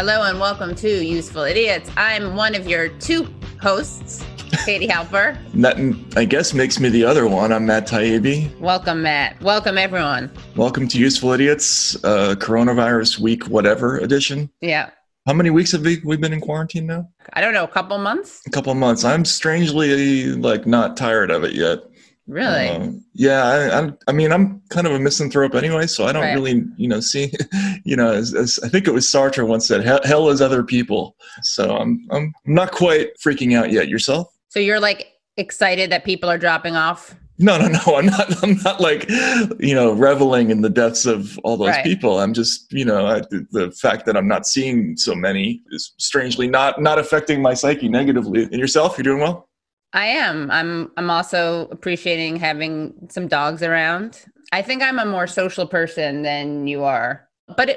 Hello and welcome to Useful Idiots. I'm one of your two hosts, Katie Halper. That, I guess, makes me the other one. I'm Matt Taibbi. Welcome, Matt. Welcome, everyone. Welcome to Useful Idiots, Coronavirus Week Whatever edition. Yeah. How many weeks have we been in quarantine now? I don't know, a couple months? A couple of months. I'm strangely, not tired of it yet. Really? I mean, I'm kind of a misanthrope anyway, so I don't really, see, as I think it was Sartre once said, hell is other people. So I'm not quite freaking out yet. Yourself? So you're excited that people are dropping off? No. I'm not reveling in the deaths of all those people. I'm just, the fact that I'm not seeing so many is strangely not affecting my psyche negatively. And yourself, you're doing well? I am. I'm also appreciating having some dogs around. I think I'm a more social person than you are. But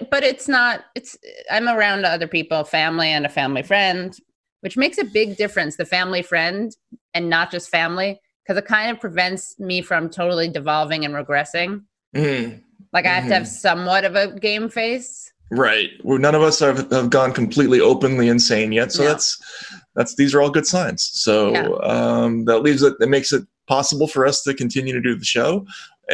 I'm around other people, family and a family friend, which makes a big difference, the family friend and not just family, because it kind of prevents me from totally devolving and regressing. Mm-hmm. I have to have somewhat of a game face. Right. Well, none of us have gone completely openly insane yet. So these are all good signs. So that makes it possible for us to continue to do the show.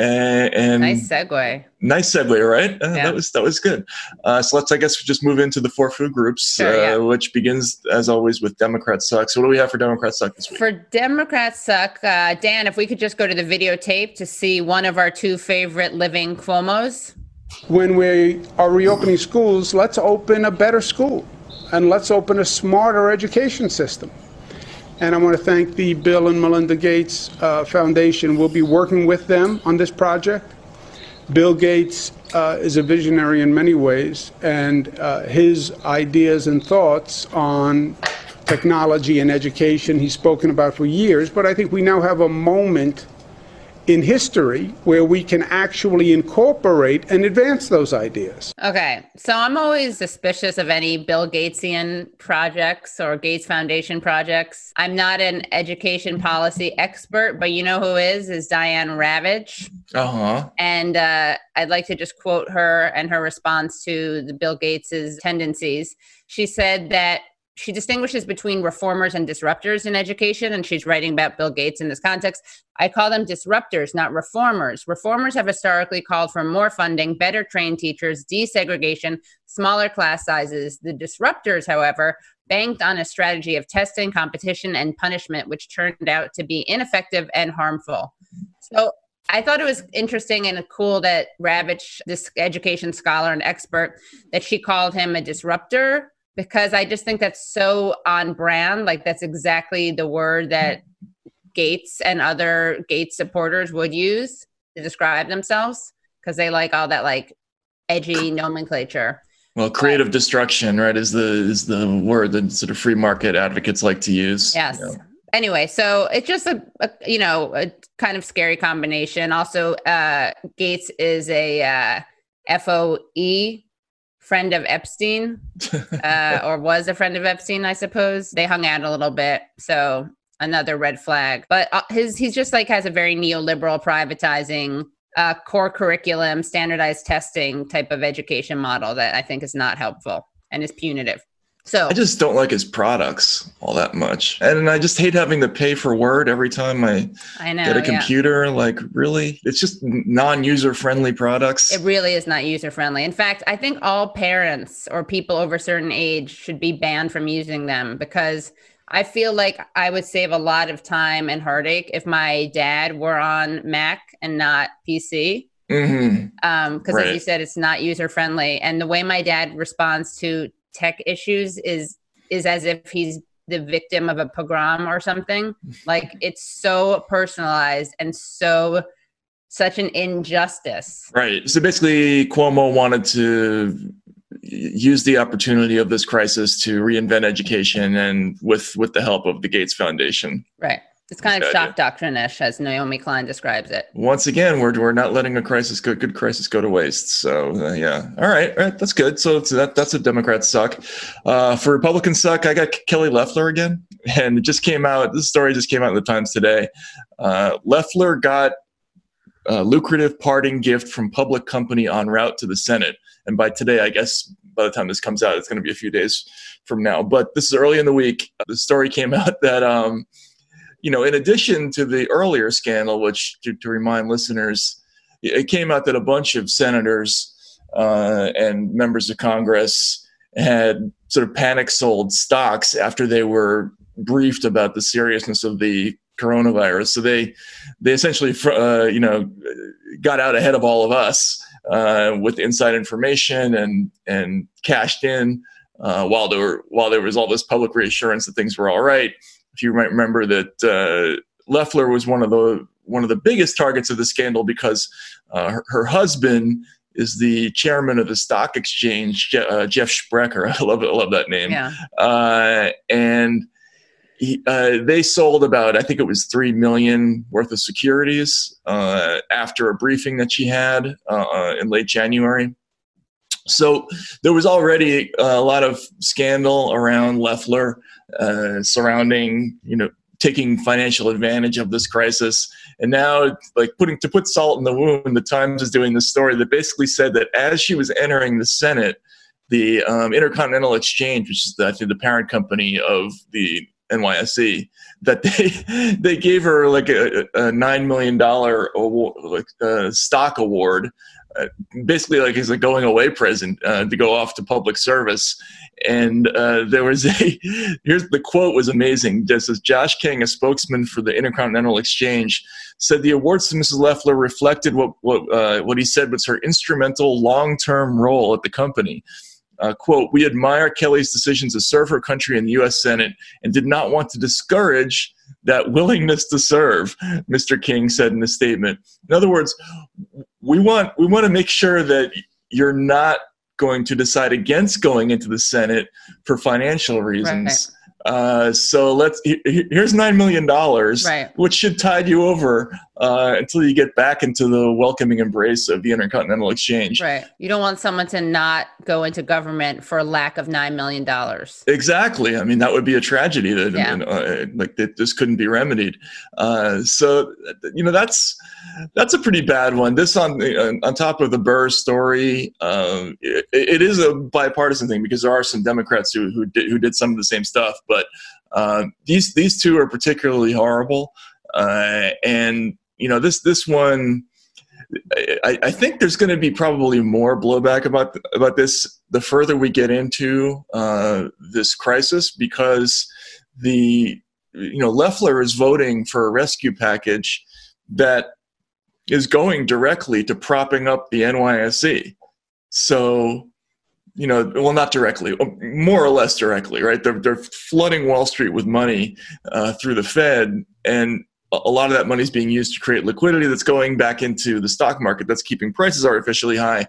And nice segue. Nice segue, right? That was good. So let's, I guess, just move into the four food groups, which begins, as always, with Democrat Suck. So what do we have for Democrat Suck this week? For Democrat Suck, Dan, if we could just go to the videotape to see one of our two favorite living Cuomos. When we are reopening schools, let's open a better school and let's open a smarter education system. And I want to thank the Bill and Melinda Gates Foundation. We'll be working with them on this project. Bill Gates is a visionary in many ways, and his ideas and thoughts on technology and education he's spoken about for years. But I think we now have a moment in history where we can actually incorporate and advance those ideas. Okay, so I'm always suspicious of any Bill Gatesian projects or Gates Foundation projects. I'm not an education policy expert, but you know who is Diane Ravitch. Uh-huh. And I'd like to just quote her and her response to the Bill Gates's tendencies. She said that she distinguishes between reformers and disruptors in education, and she's writing about Bill Gates in this context. I call them disruptors, not reformers. Reformers have historically called for more funding, better trained teachers, desegregation, smaller class sizes. The disruptors, however, banked on a strategy of testing, competition, and punishment, which turned out to be ineffective and harmful. So I thought it was interesting and cool that Ravitch, this education scholar and expert, that she called him a disruptor, because I just think that's so on brand. That's exactly the word that Gates and other Gates supporters would use to describe themselves, because they like all that edgy nomenclature. Well, creative destruction, right, is the word that sort of free market advocates like to use. Yes. Anyway, so it's just a kind of scary combination. Also, Gates is a FOE, friend of Epstein, or was a friend of Epstein, I suppose. They hung out a little bit, so another red flag. But he's just has a very neoliberal, privatizing, core curriculum, standardized testing type of education model that I think is not helpful and is punitive. So I just don't like his products all that much. And I just hate having to pay for Word every time I get a computer. Really? It's just non-user friendly products. It really is not user friendly. In fact, I think all parents or people over a certain age should be banned from using them, because I feel like I would save a lot of time and heartache if my dad were on Mac and not PC. Mm-hmm. Because as you said, it's not user friendly. And the way my dad responds to tech issues is as if he's the victim of a pogrom or something. It's so personalized and such an injustice. Right. So basically, Cuomo wanted to use the opportunity of this crisis to reinvent education, and with the help of the Gates Foundation. Right. It's kind of shock doctrine-ish, as Naomi Klein describes it. Once again, we're not letting a good crisis go to waste. So, All right, that's good. So that's a Democrat suck. For Republican suck, I got Kelly Loeffler again. And this story just came out in the Times today. Loeffler got lucrative parting gift from public company en route to the Senate. And by today, I guess by the time this comes out, it's going to be a few days from now. But this is early in the week. The story came out that, in addition to the earlier scandal, which to remind listeners, it came out that a bunch of senators and members of Congress had sort of panic sold stocks after they were briefed about the seriousness of the coronavirus. So they essentially, got out ahead of all of us with inside information and cashed in while there was all this public reassurance that things were all right. If you might remember that Loeffler was one of the biggest targets of the scandal because her husband is the chairman of the stock exchange, Jeff Sprecher. I love that name. Yeah. And they sold about, I think it was $3 million worth of securities after a briefing that she had in late January. So there was already a lot of scandal around Loeffler surrounding, taking financial advantage of this crisis. And now, to put salt in the wound, the Times is doing this story that basically said that as she was entering the Senate, the Intercontinental Exchange, which is the parent company of the NYSE, that they gave her like a $9 million award, stock award, basically like as a going away present to go off to public service. And there was here's the quote was amazing. This is Josh King, a spokesman for the Intercontinental Exchange, said the awards to Mrs. Loeffler reflected what he said was her instrumental long-term role at the company. Quote, we admire Kelly's decision to serve her country in the U.S. Senate and did not want to discourage that willingness to serve, Mr. King said in a statement. In other words, we want to make sure that you're not going to decide against going into the Senate for financial reasons. Right. So here's $9 million, right, which should tide you over until you get back into the welcoming embrace of the Intercontinental Exchange. Right. You don't want someone to not go into government for a lack of $9 million. Exactly. I mean, that would be a tragedy that this couldn't be remedied. So that's a pretty bad one. This on top of the Burr story, it is a bipartisan thing because there are some Democrats who did some of the same stuff. But these two are particularly horrible, and this one, I think there's going to be probably more blowback about this the further we get into this crisis, because Loeffler is voting for a rescue package that is going directly to propping up the NYSE. So. Well, not directly, more or less directly, right? They're flooding Wall Street with money through the Fed, and a lot of that money is being used to create liquidity that's going back into the stock market. That's keeping prices artificially high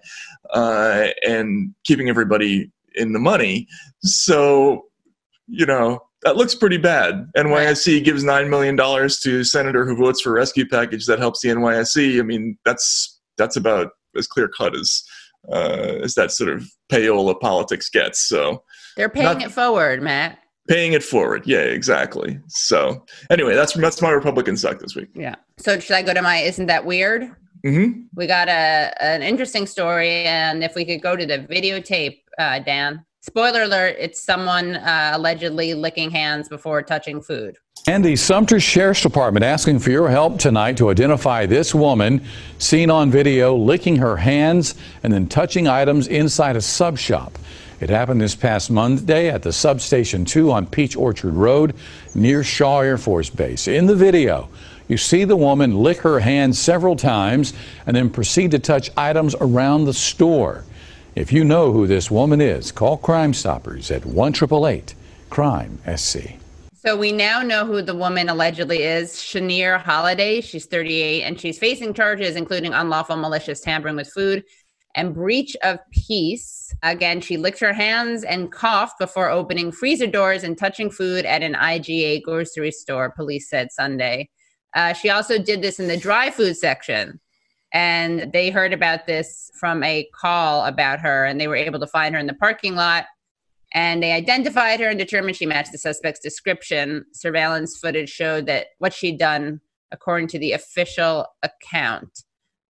and keeping everybody in the money. So, that looks pretty bad. NYSE gives $9 million to a senator who votes for a rescue package that helps the NYSE. I mean, that's about as clear cut as that sort of payola politics gets. So they're paying it forward, Matt. Paying it forward. Yeah, exactly. So anyway, that's my Republican suck this week. Yeah. So should I go to my Isn't That Weird? Mm-hmm. We got an interesting story, and if we could go to the videotape, Dan. Spoiler alert, it's someone allegedly licking hands before touching food. And the Sumter Sheriff's Department asking for your help tonight to identify this woman seen on video licking her hands and then touching items inside a sub shop. It happened this past Monday at the Substation 2 on Peach Orchard Road near Shaw Air Force Base. In the video, you see the woman lick her hands several times and then proceed to touch items around the store. If you know who this woman is, call Crime Stoppers at 1-888-CRIME-SC. So we now know who the woman allegedly is, Shanier Holiday. She's 38, and she's facing charges including unlawful malicious tampering with food and breach of peace. Again, she licked her hands and coughed before opening freezer doors and touching food at an IGA grocery store, police said Sunday. She also did this in the dry food section. And they heard about this from a call about her, and they were able to find her in the parking lot. And they identified her and determined she matched the suspect's description. Surveillance footage showed that what she'd done, according to the official account.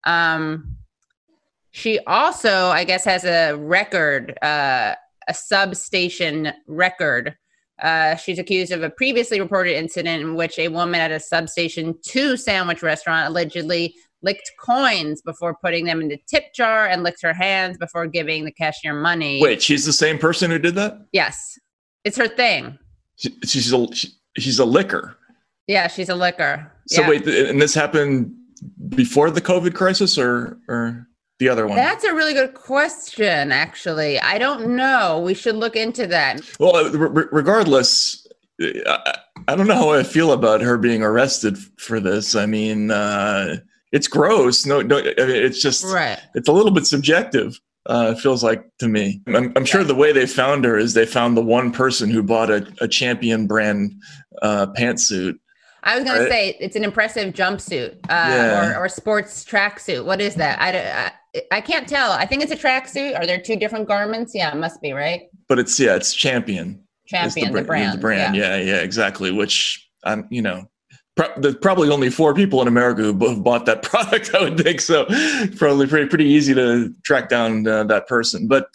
She also, I guess, has a record, a substation record. She's accused of a previously reported incident in which a woman at a Substation 2 sandwich restaurant allegedly licked coins before putting them in the tip jar and licked her hands before giving the cashier money. Wait, she's the same person who did that? Yes. It's her thing. She's a licker. Yeah, she's a licker. So yeah. wait, and this happened before the COVID crisis or the other one? That's a really good question, actually. I don't know. We should look into that. Well, regardless, I don't know how I feel about her being arrested for this. I mean, it's gross. No, I mean, it's just, right. It's a little bit subjective. It feels like to me. I'm sure the way they found her is they found the one person who bought a Champion brand pantsuit. I was going to say it's an impressive jumpsuit or sports tracksuit. What is that? I can't tell. I think it's a tracksuit. Are there two different garments? Yeah, it must be, right? But it's Champion. Champion, the brand. The brand. Yeah, exactly. Which there's probably only 4 people in America who bought that product, I would think. So probably pretty easy to track down that person. But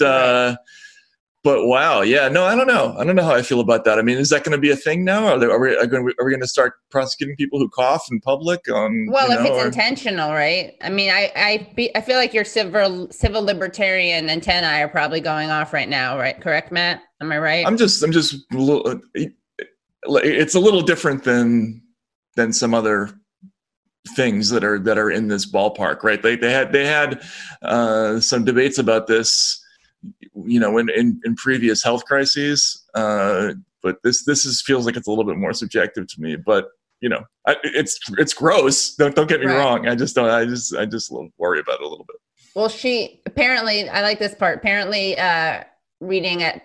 wow, yeah, no, I don't know. I don't know how I feel about that. I mean, is that going to be a thing now? Are we going to start prosecuting people who cough in public? If it's intentional, right? I mean, I feel like your civil libertarian antennae are probably going off right now, right? Correct, Matt? Am I right? I'm just. It's a little different than some other things that are in this ballpark, right? They had some debates about this, in previous health crises, but this feels like it's a little bit more subjective to me. But it's gross. Don't get me wrong. I just worry about it a little bit. Well, she apparently, I like this part. Apparently, reading at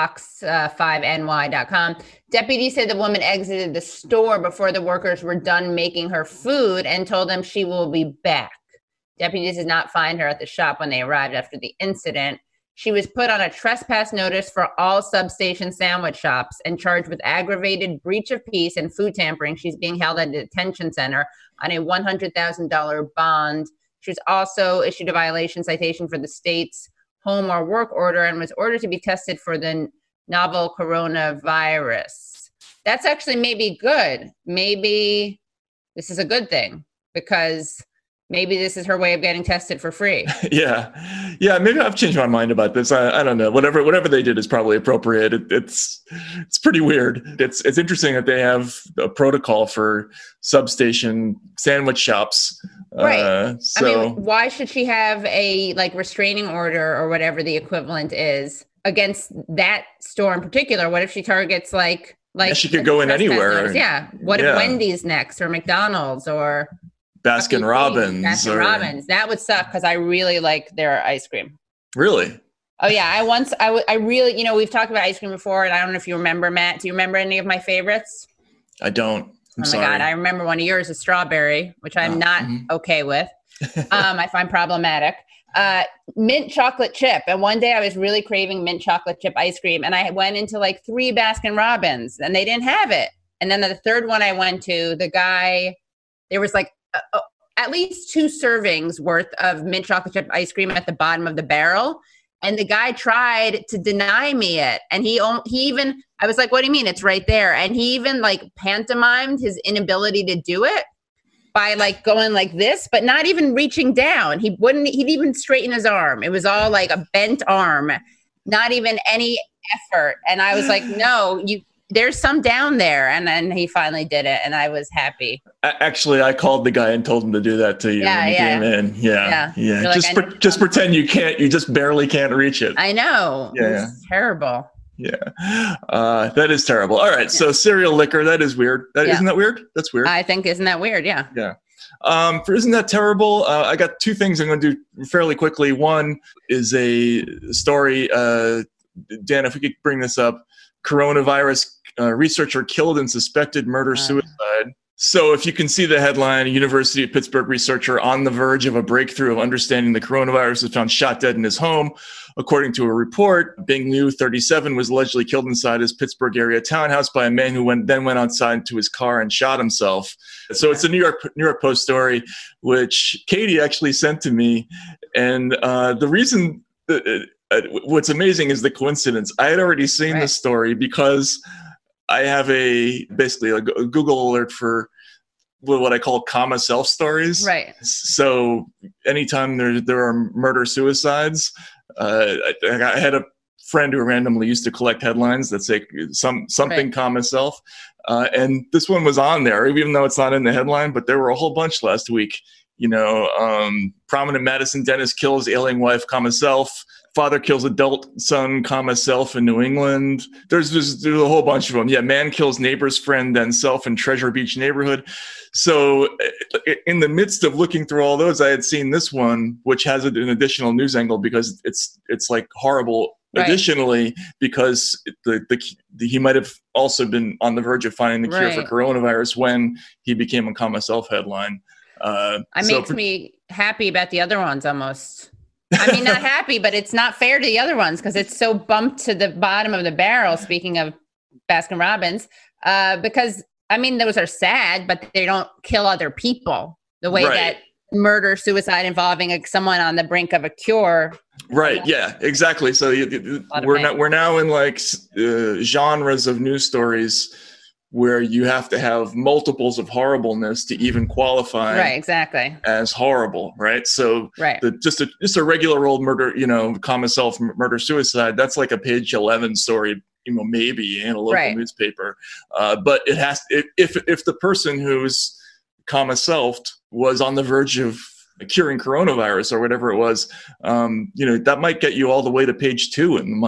fox5ny.com, deputies said the woman exited the store before the workers were done making her food and told them she will be back. Deputies did not find her at the shop when they arrived after the incident. She was put on a trespass notice for all substation sandwich shops and charged with aggravated breach of peace and food tampering. She's being held at a detention center on a $100,000 bond. She was also issued a violation citation for the state's home or work order and was ordered to be tested for the novel coronavirus. That's actually maybe good. Maybe this is a good thing because maybe this is her way of getting tested for free. Yeah. Maybe I've changed my mind about this. I don't know. Whatever they did is probably appropriate. It's pretty weird. It's interesting that they have a protocol for substation sandwich shops. Right. I mean, why should she have a restraining order or whatever the equivalent is against that store in particular? What if she targets she could go in anywhere. Yeah. What if Wendy's next or McDonald's or Baskin Robbins? Robbins. That would suck because I really like their ice cream. Really? Oh yeah. I really, we've talked about ice cream before, and I don't know if you remember, Matt. Do you remember any of my favorites? I don't. I'm sorry. God, I remember one of yours is strawberry, which I'm not okay with. I find problematic. Mint chocolate chip. And one day I was really craving mint chocolate chip ice cream, and I went into 3 Baskin Robbins, and they didn't have it. And then the third one I went to, there was at least 2 servings worth of mint chocolate chip ice cream at the bottom of the barrel. And the guy tried to deny me it. And he even, I was like, what do you mean? It's right there. And he even pantomimed his inability to do it by going like this, but not even reaching down. He'd even straighten his arm. It was all a bent arm, not even any effort. And I was like, no, there's some down there. And then he finally did it. And I was happy. Actually, I called the guy and told him to do that to you when you came in. Yeah. Just pretend you can't, you just barely can't reach it. I know. Yeah. It's terrible. Yeah. That is terrible. All right. So serial liquor, that is weird. Isn't that weird? That's weird. I think, isn't that weird? Yeah. Yeah. Isn't that terrible? I got 2 things I'm going to do fairly quickly. One is a story. Dan, if we could bring this up. Coronavirus researcher killed in suspected murder-suicide. So if you can see the headline, a University of Pittsburgh researcher on the verge of a breakthrough of understanding the coronavirus was found shot dead in his home. According to a report, Bing Liu, 37, was allegedly killed inside his Pittsburgh area townhouse by a man who then went outside to his car and shot himself. So it's a New York Post story, which Katie actually sent to me. And the reason, what's amazing is the coincidence. I had already seen this story because I have basically a Google alert for what I call comma self stories. Right. So anytime there are murder suicides, I had a friend who randomly used to collect headlines that say something comma self, and this one was on there, even though it's not in the headline. But there were a whole bunch last week. Prominent Madison dentist kills ailing wife, comma self. Father kills adult son, comma self in New England. There's a whole bunch of them. Yeah, man kills neighbor's friend, then self in Treasure Beach neighborhood. So in the midst of looking through all those, I had seen this one, which has an additional news angle because it's like horrible. Right. Additionally, because he might have also been on the verge of finding the cure for coronavirus when he became a comma self headline. Makes me happy about the other ones almost. I mean, not happy, but it's not fair to the other ones because it's so bumped to the bottom of the barrel, speaking of Baskin Robbins, because, I mean, those are sad, but they don't kill other people the way that murder, suicide involving someone on the brink of a cure. Right. Yeah, exactly. So we're now in like genres of news stories where you have to have multiples of horribleness to even qualify as horrible, right? So just a regular old murder, comma self murder suicide, that's like a page 11 story, maybe in a local newspaper. But it has, if the person who's comma self was on the verge of curing coronavirus or whatever it was, that might get you all the way to page 2 in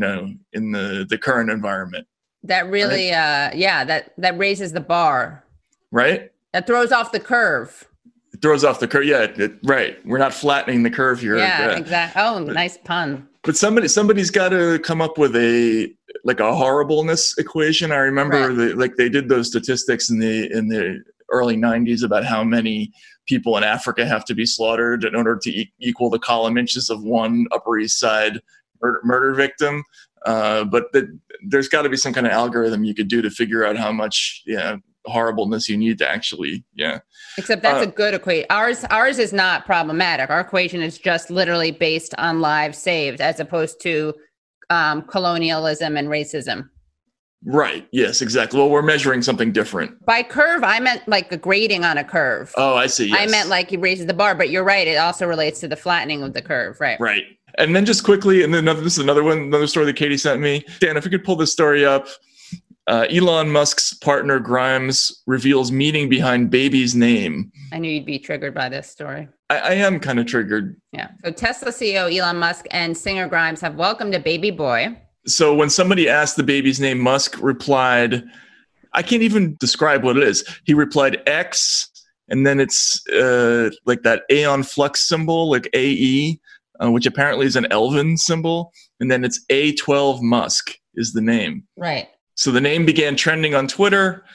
the current environment. That really, that raises the bar. Right? That throws off the curve. It throws off the curve. Yeah, right. We're not flattening the curve here. Yeah, exactly. Oh, nice pun. But somebody's got to come up with a horribleness equation. I remember they did those statistics in the early 90s about how many people in Africa have to be slaughtered in order to equal the column inches of one Upper East Side murder victim. But there's got to be some kind of algorithm you could do to figure out how much horribleness you need to actually Except that's a good equation. Ours is not problematic. Our equation is just literally based on lives saved as opposed to colonialism and racism. Right. Yes, exactly. Well, we're measuring something different. By curve, I meant like a grading on a curve. Oh, I see. Yes. I meant like he raises the bar, but you're right. It also relates to the flattening of the curve. Right. Right. And then just quickly, and then this is another story that Katie sent me. Dan, if you could pull this story up. Elon Musk's partner Grimes reveals meaning behind baby's name. I knew you'd be triggered by this story. I am kind of triggered. Yeah. So Tesla CEO Elon Musk and singer Grimes have welcomed a baby boy. So when somebody asked the baby's name, Musk replied, I can't even describe what it is. He replied X, and then it's like that Aeon flux symbol, like AE. Which apparently is an Elven symbol, and then it's A12 Musk is the name. Right. So the name began trending on Twitter,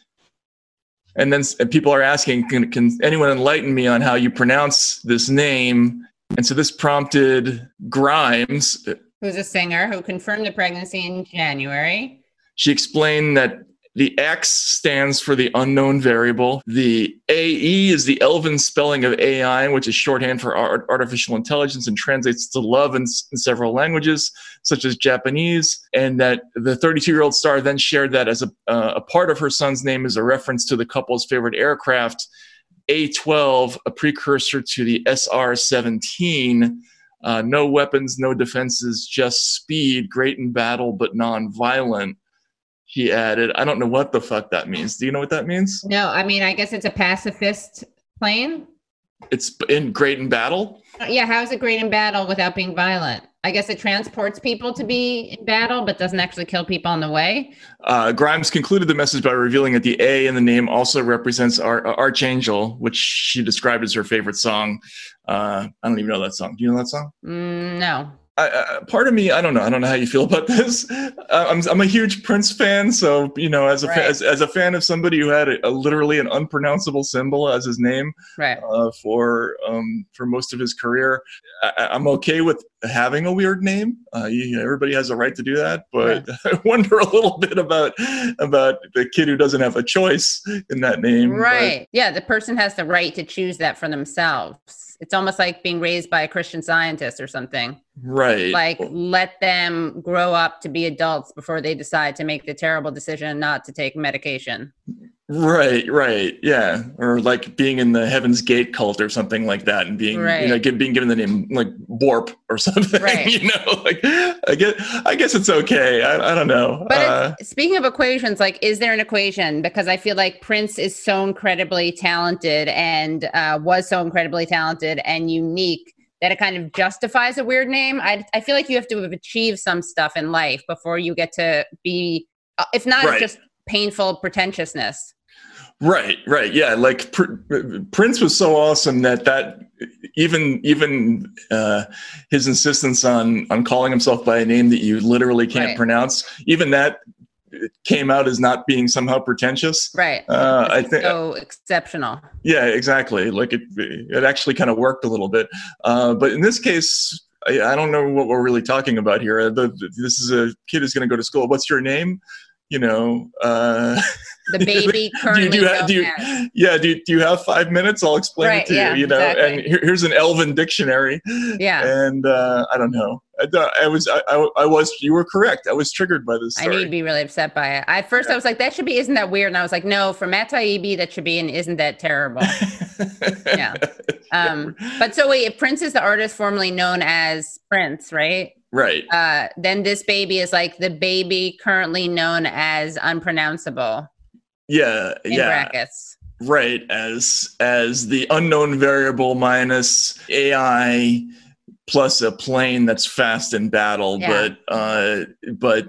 and then people are asking, can anyone enlighten me on how you pronounce this name? And so this prompted Grimes, who's a singer who confirmed the pregnancy in January. She explained that the X stands for the unknown variable. The AE is the Elven spelling of AI, which is shorthand for artificial intelligence and translates to love in several languages, such as Japanese. And that the 32-year-old star then shared that as a part of her son's name is a reference to the couple's favorite aircraft, A-12, a precursor to the SR-17. No weapons, no defenses, just speed, great in battle, but non-violent. He added, I don't know what the fuck that means. Do you know what that means? No, I mean, I guess it's a pacifist plane. It's great in battle? Yeah, how is it great in battle without being violent? I guess it transports people to be in battle, but doesn't actually kill people on the way. Grimes concluded the message by revealing that the A in the name also represents Archangel, which she described as her favorite song. I don't even know that song. Do you know that song? No. Part of me, I don't know how you feel about this. I'm a huge Prince fan, so as a fan of somebody who had literally an unpronounceable symbol as his name, right, for most of his career, I'm okay with having a weird name. Everybody has a right to do that, but I wonder a little bit about the kid who doesn't have a choice in that name. Right? Yeah, the person has the right to choose that for themselves. It's almost like being raised by a Christian Scientist or something. Right. Like, let them grow up to be adults before they decide to make the terrible decision not to take medication. Right. Yeah. Or like being in the Heaven's Gate cult or something like that, and being, being given the name like Borp or something, right. Like I guess it's okay. I don't know. But speaking of equations, like, is there an equation? Because I feel like Prince is so incredibly talented and was so incredibly talented and unique that it kind of justifies a weird name. I feel like you have to have achieved some stuff in life before you get to be, if not just painful pretentiousness. Right. Yeah. Like Prince was so awesome that even his insistence on calling himself by a name that you literally can't pronounce, even that came out as not being somehow pretentious. Right. I think so exceptional. Yeah, exactly. Like it actually kind of worked a little bit. But in this case, I don't know what we're really talking about here. This is a kid who's going to go to school. What's your name? The baby currently. Do you have 5 minutes? I'll explain it to you. Exactly. And here's an Elven dictionary. Yeah. And I don't know. You were correct. I was triggered by this story. I need to be really upset by it. At first I was like, that should be, isn't that weird? And I was like, no, for Matt Taibbi, that should be an isn't that terrible. Yeah. But so wait, if Prince is the artist formerly known as Prince, right? Right. Then this baby is like the baby currently known as unpronounceable. Yeah. In brackets. Right. As the unknown variable minus AI plus a plane that's fast in battle, but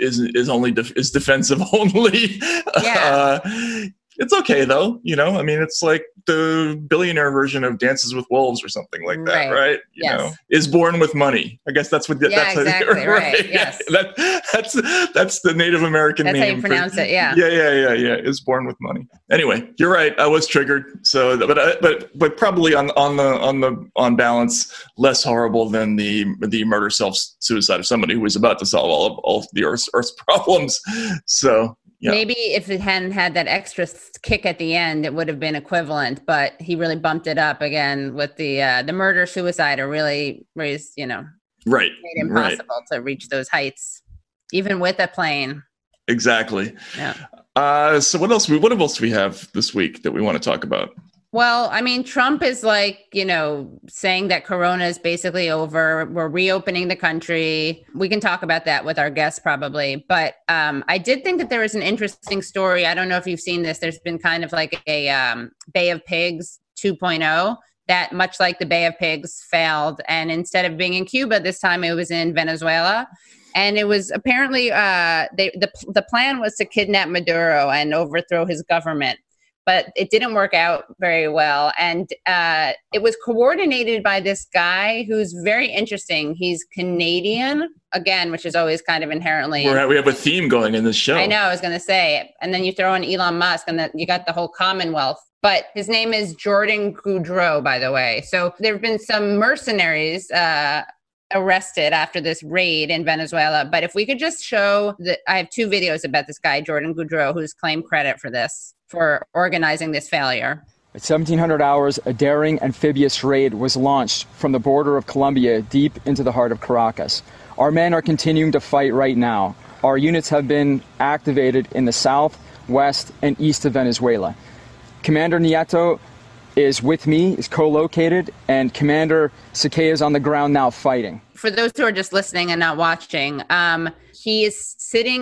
is defensive only. Yeah. It's okay though, I mean, it's like the billionaire version of Dances with Wolves or something like that, right? Is born with money. I guess that's what. That's exactly right. Yes, that's the Native American name. That's how you pronounce it. Yeah. Yeah. Is born with money. Anyway, you're right. I was triggered. So, but probably on balance, less horrible than the murder self-suicide of somebody who was about to solve all of the Earth's problems. So. Yeah. Maybe if it hadn't had that extra kick at the end, it would have been equivalent. But he really bumped it up again with the murder suicide, or really raised, made it impossible to reach those heights, even with a plane. Exactly. Yeah. So what else do we have this week that we want to talk about? Well, I mean, Trump is like, saying that Corona is basically over. We're reopening the country. We can talk about that with our guests probably. But I did think that there was an interesting story. I don't know if you've seen this. There's been kind of like a Bay of Pigs 2.0 that, much like the Bay of Pigs, failed. And instead of being in Cuba, this time it was in Venezuela. And it was apparently the plan was to kidnap Maduro and overthrow his government. But it didn't work out very well. And it was coordinated by this guy who's very interesting. He's Canadian, again, which is always kind of inherently. We have a theme going in this show. I know, I was going to say. And then you throw in Elon Musk and then you got the whole Commonwealth. But his name is Jordan Goudreau, by the way. So there have been some mercenaries arrested after this raid in Venezuela. But if we could just show that, I have 2 videos about this guy, Jordan Goudreau, who's claimed credit for this, for organizing this failure. At 1700 hours, a daring amphibious raid was launched from the border of Colombia deep into the heart of Caracas. Our men are continuing to fight right now. Our units have been activated in the south, west, and east of Venezuela. Commander Nieto is with me, is co-located, and Commander Sakay is on the ground now fighting. For those who are just listening and not watching, he is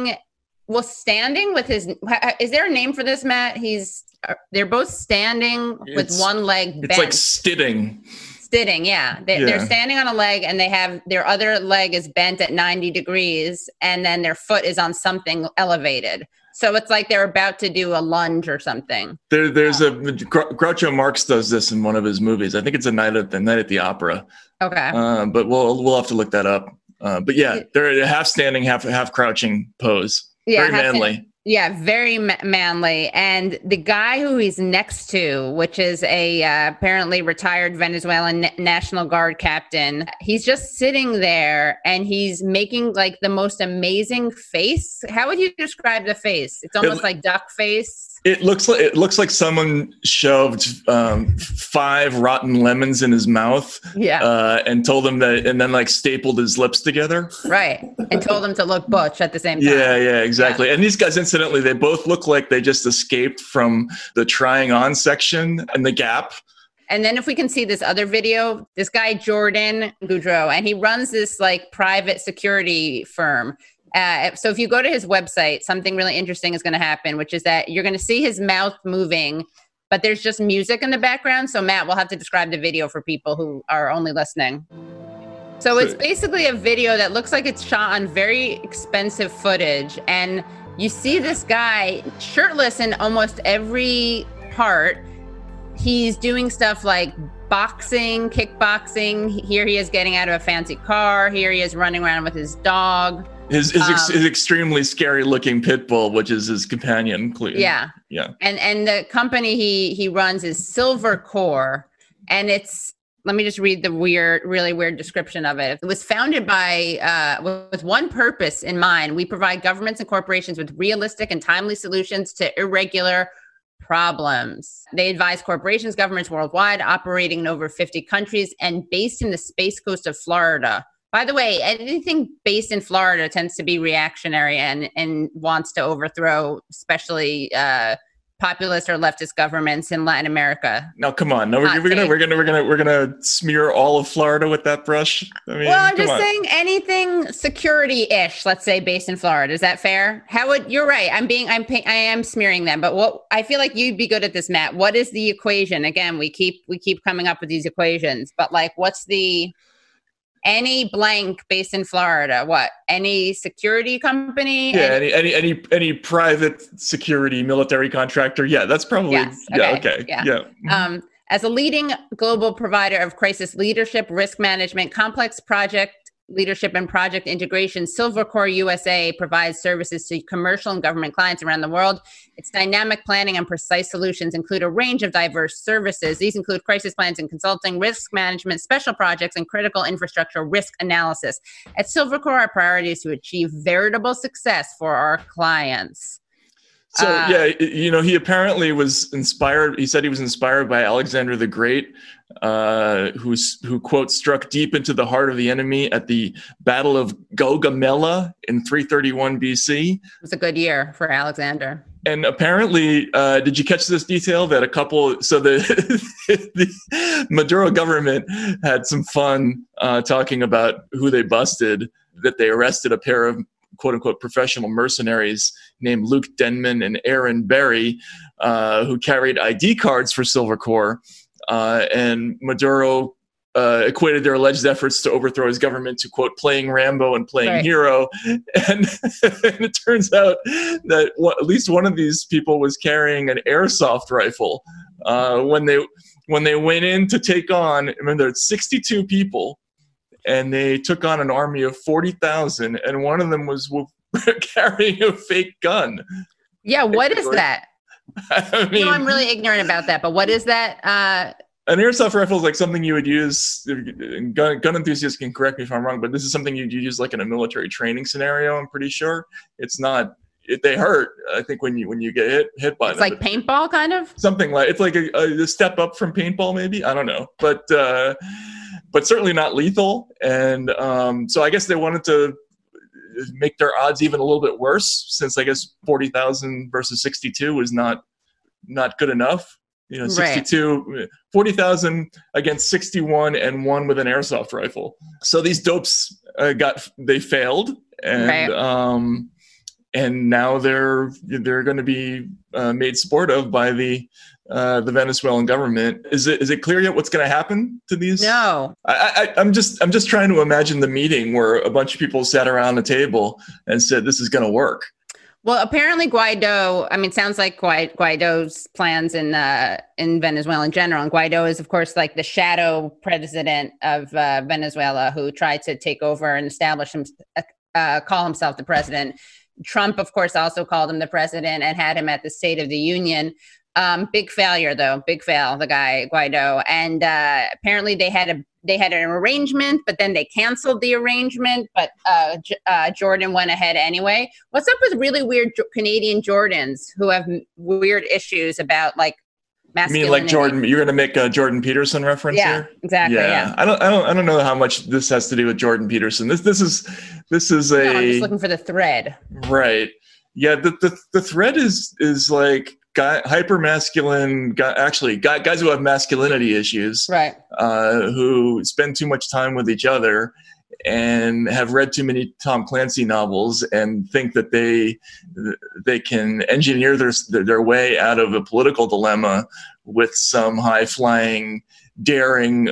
standing with his, is there a name for this, Matt? They're both standing with one leg bent. It's like stitting. Stitting, yeah. They're standing on a leg and they have their other leg is bent at 90 degrees and then their foot is on something elevated. So it's like they're about to do a lunge or something. Groucho Marx does this in one of his movies. I think it's a Night at the Opera. Okay. But we'll have to look that up. But yeah, they're a half standing, half crouching pose. Yeah, very manly. Yeah, very manly. And the guy who he's next to, which is a apparently retired Venezuelan National Guard captain, he's just sitting there and he's making like the most amazing face. How would you describe the face? It's almost like duck face. It looks like someone shoved 5 rotten lemons in his mouth. Yeah. And told him that, and then like stapled his lips together. Right. And told him to look butch at the same time. Yeah, exactly. Yeah. And these guys, incidentally, they both look like they just escaped from the trying on section in The Gap. And then if we can see this other video, this guy, Jordan Goudreau, and he runs this like private security firm. So if you go to his website, something really interesting is going to happen, which is that you're going to see his mouth moving, but there's just music in the background. So Matt, we'll have to describe the video for people who are only listening. So it's basically a video that looks like it's shot on very expensive footage. And you see this guy shirtless in almost every part. He's doing stuff like boxing, kickboxing. Here he is getting out of a fancy car. Here he is running around with his dog. His extremely scary looking pit bull, which is his companion. Yeah. And the company he runs is Silver Core, and it's, let me just read the really weird description of it. It was founded by with one purpose in mind: we provide governments and corporations with realistic and timely solutions to irregular problems. They advise corporations, governments worldwide, operating in over 50 countries, and based in the Space Coast of Florida. By the way, anything based in Florida tends to be reactionary and wants to overthrow, especially populist or leftist governments in Latin America. No, come on. No, we're gonna smear all of Florida with that brush. I mean, well, I'm just saying anything security-ish, let's say, based in Florida. Is that fair? You're right. I am smearing them, but what I feel like you'd be good at this, Matt. What is the equation? Again, we keep coming up with these equations, but like, what's the any blank based in Florida? What? Any security company? Yeah, any private security military contractor. Yeah, that's probably okay. Yeah. As a leading global provider of crisis leadership, risk management, complex project leadership, and project integration, Silver Core USA provides services to commercial and government clients around the world. Its dynamic planning and precise solutions include a range of diverse services. These include crisis plans and consulting, risk management, special projects, and critical infrastructure risk analysis. At Silver Core, our priority is to achieve veritable success for our clients. So, he apparently was inspired. He said he was inspired by Alexander the Great, who, quote, struck deep into the heart of the enemy at the Battle of Gaugamela in 331 BC. It was a good year for Alexander. And apparently, did you catch this detail that the Maduro government had some fun talking about who they busted, that they arrested a pair of quote-unquote professional mercenaries named Luke Denman and Aaron Berry, who carried ID cards for Silver Core, and Maduro equated their alleged efforts to overthrow his government to, quote, playing Rambo and playing hero. And it turns out that at least one of these people was carrying an airsoft rifle. When they went in to take on, remember, it's 62 people, and they took on an army of 40,000, and one of them was carrying a fake gun. Yeah, what is that? I mean, I'm really ignorant about that, but what is that? An airsoft rifle is like something you would use. Gun enthusiasts can correct me if I'm wrong, but this is something you'd use like in a military training scenario. I'm pretty sure it's not. They hurt. I think when you get hit by them. It's like paintball, kind of. Something like it's like a step up from paintball, maybe. I don't know, but certainly not lethal. And so I guess they wanted to make their odds even a little bit worse, since I guess 40,000 versus 62 was not good enough. 40,000 against 61 and one with an airsoft rifle. So these dopes they failed, and and now they're going to be made sport of by the Venezuelan government. Is it clear yet what's going to happen to these? No. I'm just trying to imagine the meeting where a bunch of people sat around the table and said, "This is going to work." Well, apparently Guaido, I mean, sounds like Guaido's plans in Venezuela in general. And Guaido is, of course, like the shadow president of Venezuela who tried to take over and establish him, call himself the president. Trump, of course, also called him the president and had him at the State of the Union. Big failure, though. Big fail, the guy, Guaido. And apparently they had an arrangement, but then they canceled the arrangement. But Jordan went ahead anyway. What's up with really weird Canadian Jordans who have weird issues about like masculinity? You mean like Jordan? You're going to make a Jordan Peterson reference here? Exactly. Yeah, I don't know how much this has to do with Jordan Peterson. This is a. No, I'm just looking for the thread. Right. Yeah. The thread is like. Hyper masculine, guys who have masculinity issues, right? Who spend too much time with each other and have read too many Tom Clancy novels and think that they can engineer their way out of a political dilemma with some high flying, daring,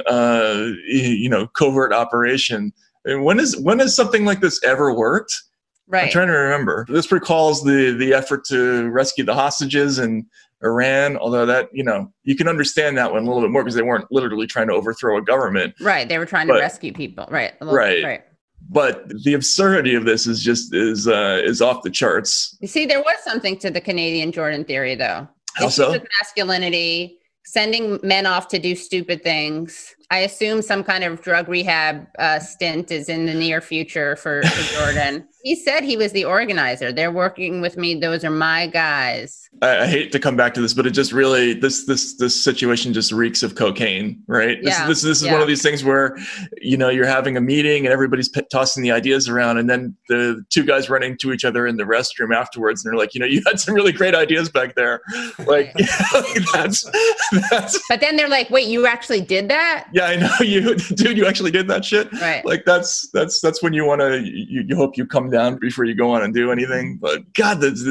covert operation. And when has something like this ever worked? Right. I'm trying to remember. This recalls the effort to rescue the hostages in Iran, although that, you can understand that one a little bit more because they weren't literally trying to overthrow a government. Right. They were trying to rescue people. Right. Right. But the absurdity of this is off the charts. You see, there was something to the Canadian Jordan theory, though. How so? With masculinity, sending men off to do stupid things. I assume some kind of drug rehab stint is in the near future for Jordan. He said he was the organizer. They're working with me. Those are my guys. I hate to come back to this, but it just really this situation just reeks of cocaine, right? This is one of these things where you're having a meeting and everybody's tossing the ideas around, and then the two guys running to each other in the restroom afterwards, and they're like, you had some really great ideas back there, like that's. But then they're like, wait, you actually did that? Yeah, I know you actually did that shit. Right. Like that's when you want to you hope you come down before you go on and do anything. But God, this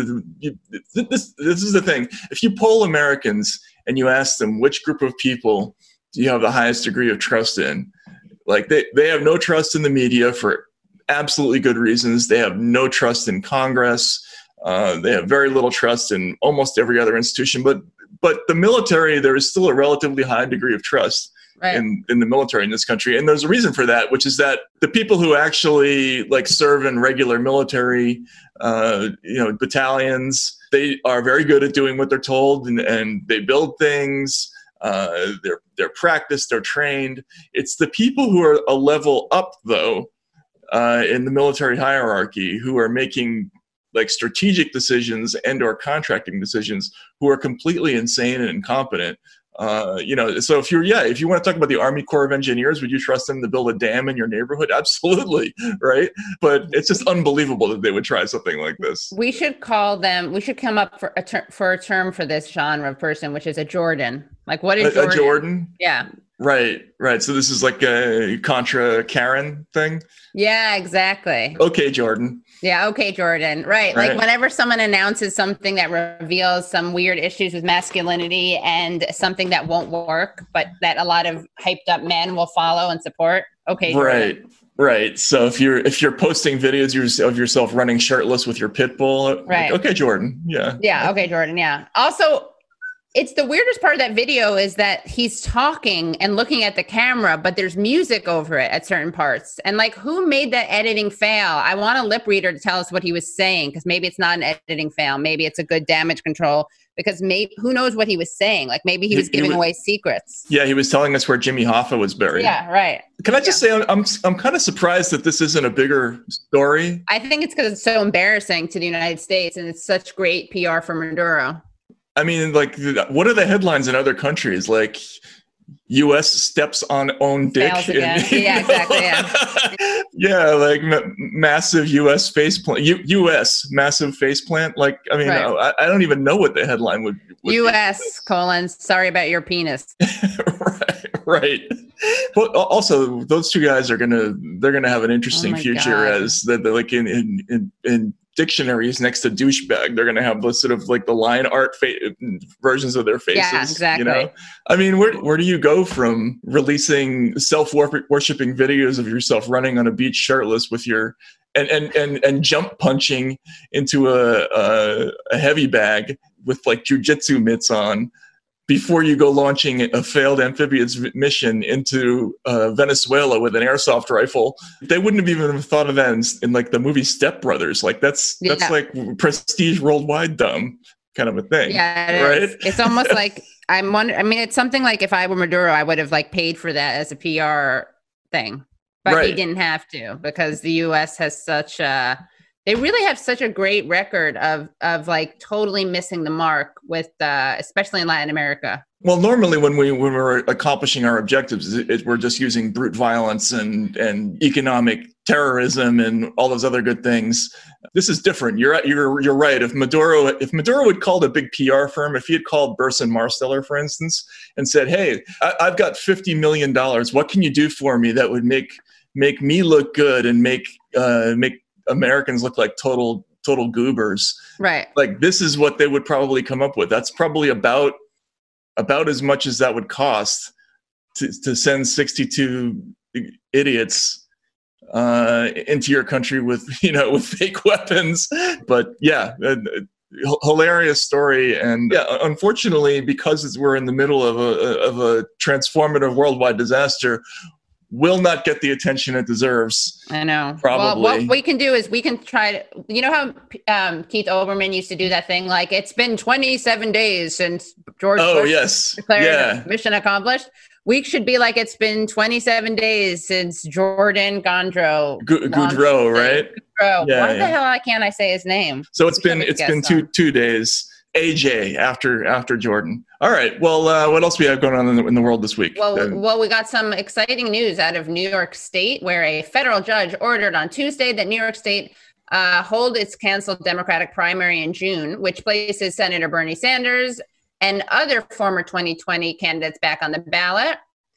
is the thing. If you poll Americans and you ask them which group of people do you have the highest degree of trust in, like they have no trust in the media for absolutely good reasons. They have no trust in Congress. They have very little trust in almost every other institution. But the military, there is still a relatively high degree of trust. Right. In the military in this country. And there's a reason for that, which is that the people who actually serve in regular military, battalions, they are very good at doing what they're told and they build things. They're practiced, they're trained. It's the people who are a level up though, in the military hierarchy who are making strategic decisions and or contracting decisions who are completely insane and incompetent. So if you want to talk about the Army Corps of Engineers, would you trust them to build a dam in your neighborhood? Absolutely. Right. But it's just unbelievable that they would try something like this. We should come up for a term for this genre of person, which is a Jordan. Like what is Jordan? A Jordan? Yeah. Right. So this is like a Contra Karen thing? Yeah, exactly. Okay, Jordan. Yeah, okay, Jordan. Right. Like whenever someone announces something that reveals some weird issues with masculinity and something that won't work, but that a lot of hyped up men will follow and support. Okay, Jordan. Right. So if you're posting videos of yourself running shirtless with your pit bull, right. Okay, Jordan. Yeah. Yeah, okay, Jordan. Yeah. Also, it's the weirdest part of that video is that he's talking and looking at the camera, but there's music over it at certain parts. And who made that editing fail? I want a lip reader to tell us what he was saying, because maybe it's not an editing fail. Maybe it's a good damage control, because who knows what he was saying? Maybe he was giving away secrets. Yeah, he was telling us where Jimmy Hoffa was buried. Yeah, right. Can I just say I'm kind of surprised that this isn't a bigger story? I think it's because it's so embarrassing to the United States and it's such great PR for Maduro. I mean, what are the headlines in other countries? U.S. steps on own dick. Yeah, exactly. Yeah. Massive U.S. faceplant. U.S. massive faceplant. I don't even know what the headline would U.S. be. Sorry about your penis. Right. But also, those two guys they're gonna have an interesting future as in dictionaries next to douchebag. They're going to have the sort of the line art versions of their faces. Yeah, exactly. I mean, where do you go from releasing self-worshipping videos of yourself running on a beach shirtless with your and jump punching into a heavy bag with like jujitsu mitts on before you go launching a failed amphibious mission into Venezuela with an airsoft rifle. They wouldn't have even thought of that in like the movie Step Brothers. Like that's like prestige worldwide dumb kind of a thing. Yeah, right? It's almost like I'm wondering. I mean, it's something like if I were Maduro, I would have like paid for that as a PR thing, but he didn't have to because the U.S. has such a. They really have such a great record of like totally missing the mark with, especially in Latin America. Well, normally when we're accomplishing our objectives, we're just using brute violence and economic terrorism and all those other good things. This is different. You're right. If Maduro had called a big PR firm, if he had called Burson Marsteller, for instance, and said, "Hey, I've got $50 million. What can you do for me that would make me look good and make Americans look like total goobers?" Right. Like this is what they would probably come up with. That's probably about as much as that would cost to send 62 idiots into your country with fake weapons. But yeah, hilarious story. And yeah, unfortunately, because we're in the middle of a transformative worldwide disaster, will not get the attention it deserves. I know. Probably. Well, what we can do is we can try to, you know how Keith Olbermann used to do that thing, like it's been 27 days since George Bush declared mission accomplished. We should be like, it's been 27 days since Jordan Gondro. Goudreau, right? Goudreau. Why the hell can't I say his name? So it's been 2 days. AJ after Jordan. All right. Well, what else we have going on in the world this week? Well, we got some exciting news out of New York State, where a federal judge ordered on Tuesday that New York State hold its canceled Democratic primary in June, which places Senator Bernie Sanders and other former 2020 candidates back on the ballot.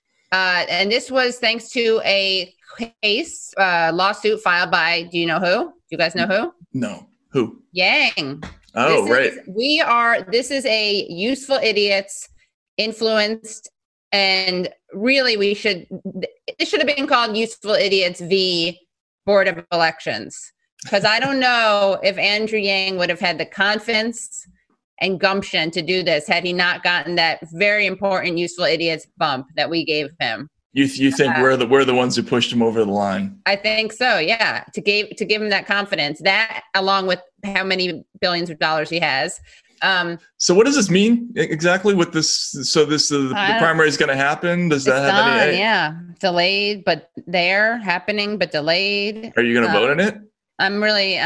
And this was thanks to a case lawsuit filed by, do you know who? Do you guys know who? No. Who? Yang. Oh, right. This is a Useful Idiots influenced, and really it should have been called Useful Idiots v. Board of Elections. Because I don't know if Andrew Yang would have had the confidence and gumption to do this had he not gotten that very important Useful Idiots bump that we gave him. You think we're the ones who pushed him over the line? I think so. Yeah, to give him that confidence, that along with how many billions of dollars he has. So what does this mean exactly with this? So the primary is going to happen. Does that have any? Yeah, delayed, but happening, but delayed. Are you going to vote in it? I'm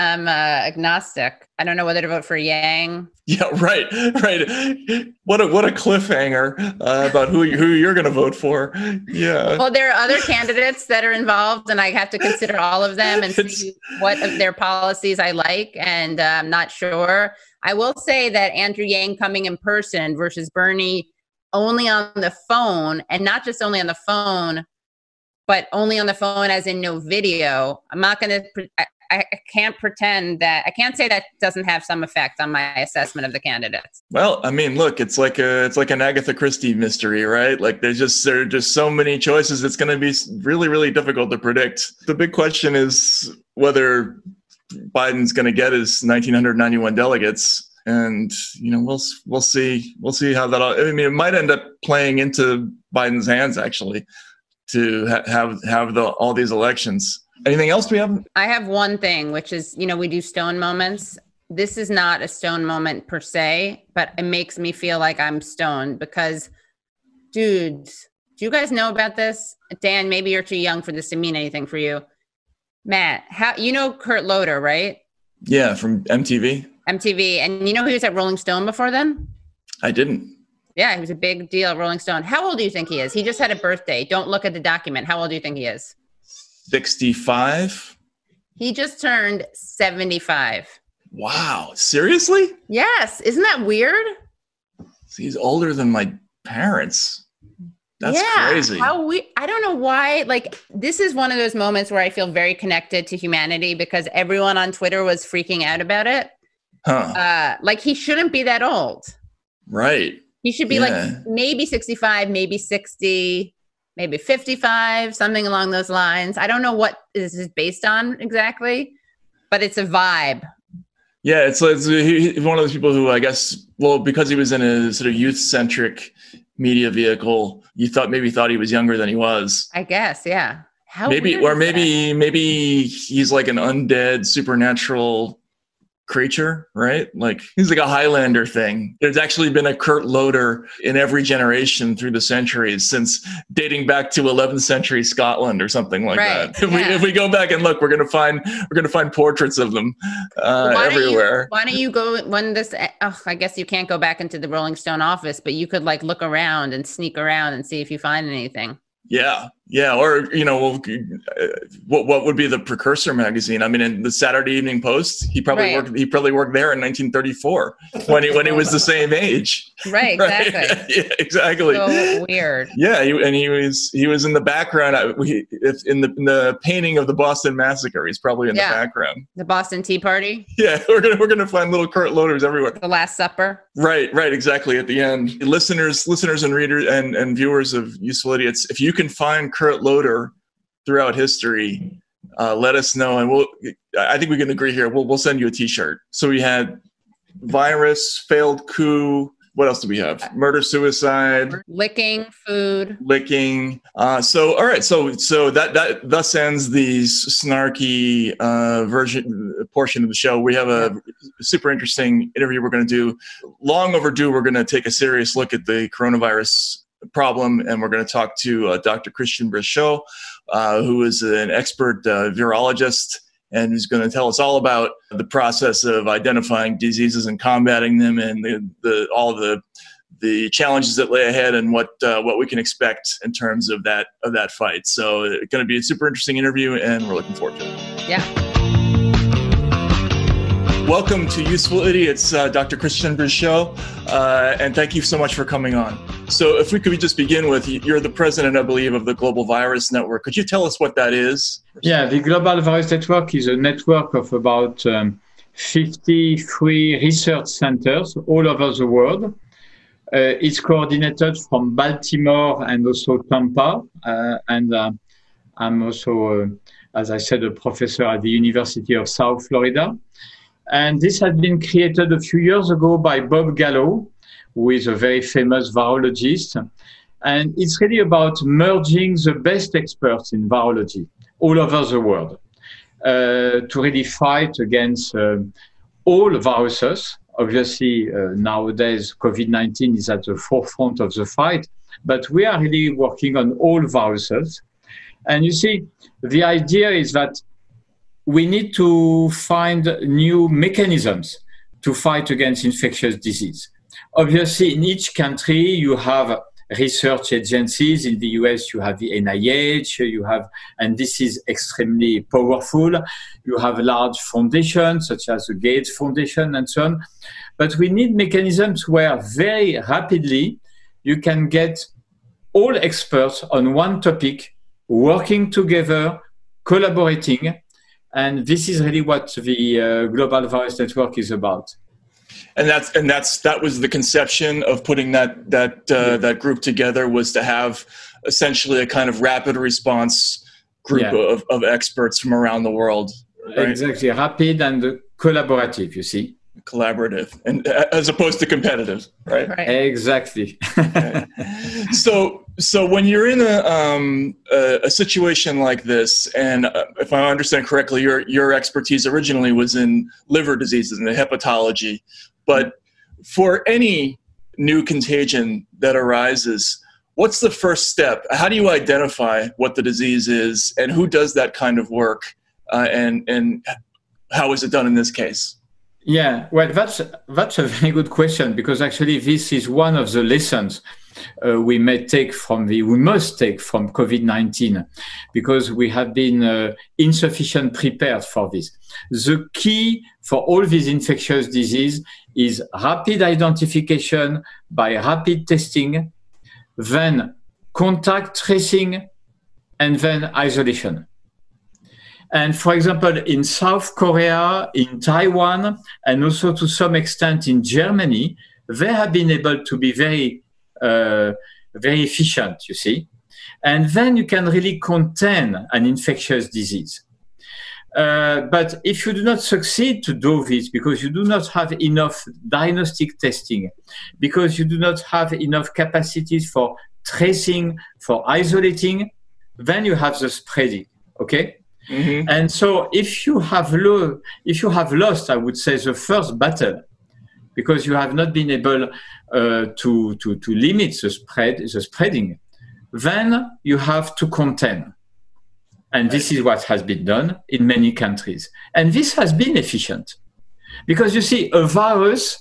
agnostic. I don't know whether to vote for Yang. Yeah, right. What a cliffhanger about who you're going to vote for. Yeah. Well, there are other candidates that are involved, and I have to consider all of them and see what of their policies I like. And I'm not sure. I will say that Andrew Yang coming in person versus Bernie only on the phone, and not just only on the phone, but only on the phone as in no video. I'm not going to. I can't pretend that I can't say that doesn't have some effect on my assessment of the candidates. Well, I mean, look, it's like an Agatha Christie mystery, right? Like there are just so many choices. It's going to be really, really difficult to predict. The big question is whether Biden's going to get his 1,991 delegates, and we'll see how that all. I mean, it might end up playing into Biden's hands actually to have all these elections. Anything else we have? I have one thing, which is, we do stone moments. This is not a stone moment per se, but it makes me feel like I'm stoned because, dudes, do you guys know about this? Dan, maybe you're too young for this to mean anything for you. Matt, Kurt Loder, right? Yeah, from MTV. MTV. And he was at Rolling Stone before then? I didn't. Yeah, he was a big deal at Rolling Stone. How old do you think he is? He just had a birthday. Don't look at the document. How old do you think he is? 65. He just turned 75. Wow. Seriously? Yes. Isn't that weird? He's older than my parents. That's crazy. I don't know why. Like, this is one of those moments where I feel very connected to humanity because everyone on Twitter was freaking out about it. Huh. Like, he shouldn't be that old. Right. He should be like maybe 65, maybe 60. Maybe 55, something along those lines. I don't know what this is based on exactly, but it's a vibe. Yeah, he's one of those people who I guess, well, because he was in a sort of youth-centric media vehicle, you thought he was younger than he was. I guess, yeah. Maybe he's like an undead supernatural creature, right? Like he's like a Highlander thing. There's actually been a Kurt Loder in every generation through the centuries, since dating back to 11th century Scotland or something like that. If we go back and look, we're gonna find portraits of them everywhere. Why don't you go when this? I guess you can't go back into the Rolling Stone office, but you could like look around and sneak around and see if you find anything. Yeah. Or, what would be the precursor magazine? I mean, in the Saturday Evening Post, he probably worked there in 1934 when he was the same age. Right. Exactly. Yeah, exactly. So weird. Yeah. He was in the background. In the painting of the Boston Massacre, he's probably in the background. The Boston Tea Party. Yeah. We're going to find little Kurt Loders everywhere. The Last Supper. Right. Exactly. At the end, listeners and readers and viewers of Useful Idiots, if you can find Kurt Loder throughout history, let us know, and I think we can agree here. We'll send you a T-shirt. So we had virus, failed coup. What else do we have? Murder, suicide, licking, food, licking. So all right. So that thus ends the snarky portion of the show. We have a super interesting interview we're going to do. Long overdue. We're going to take a serious look at the coronavirus problem, and we're going to talk to Dr. Christian Brichot, who is an expert virologist, and who's going to tell us all about the process of identifying diseases and combating them, and all the challenges that lay ahead, and what we can expect in terms of that fight. So it's going to be a super interesting interview, and we're looking forward to it. Yeah. Welcome to Useful Idiots, Dr. Christian Brichot, and thank you so much for coming on. So if we could just begin with, you're the president, I believe, of the Global Virus Network. Could you tell us what that is? Yeah, the Global Virus Network is a network of about 53 research centers all over the world. It's coordinated from Baltimore and also Tampa, and I'm also, as I said, a professor at the University of South Florida. And this had been created a few years ago by Bob Gallo, who is a very famous virologist. And it's really about merging the best experts in virology all over the world to really fight against all viruses. Obviously, nowadays, COVID-19 is at the forefront of the fight, but we are really working on all viruses. And you see, the idea is that we need to find new mechanisms to fight against infectious disease. Obviously, in each country, you have research agencies. In the US, you have the NIH, and this is extremely powerful. You have large foundations, such as the Gates Foundation and so on. But we need mechanisms where very rapidly you can get all experts on one topic, working together, collaborating. And this is really what the Global Virus Network is about. And that was the conception of putting that group together, was to have essentially a kind of rapid response group of experts from around the world. Right? Exactly, rapid and collaborative. You see, collaborative, and as opposed to competitive, right? Exactly. Okay. So when you're in a situation like this, and if I understand correctly, your expertise originally was in liver diseases and hepatology, but for any new contagion that arises, what's the first step? How do you identify what the disease is, and who does that kind of work, and how is it done in this case? Yeah, well, that's a very good question, because actually this is one of the lessons we must take from COVID-19, because we have been insufficient prepared for this. The key for all these infectious diseases is rapid identification by rapid testing, then contact tracing, and then isolation. And for example, in South Korea, in Taiwan, and also to some extent in Germany, they have been able to be very efficient, you see. And then you can really contain an infectious disease. But if you do not succeed to do this because you do not have enough diagnostic testing, because you do not have enough capacities for tracing, for isolating, then you have the spreading. Okay. Mm-hmm. And so if you have lost, I would say, the first battle, because you have not been able to limit the spreading, then you have to contain. And this is what has been done in many countries. And this has been efficient. Because you see, a virus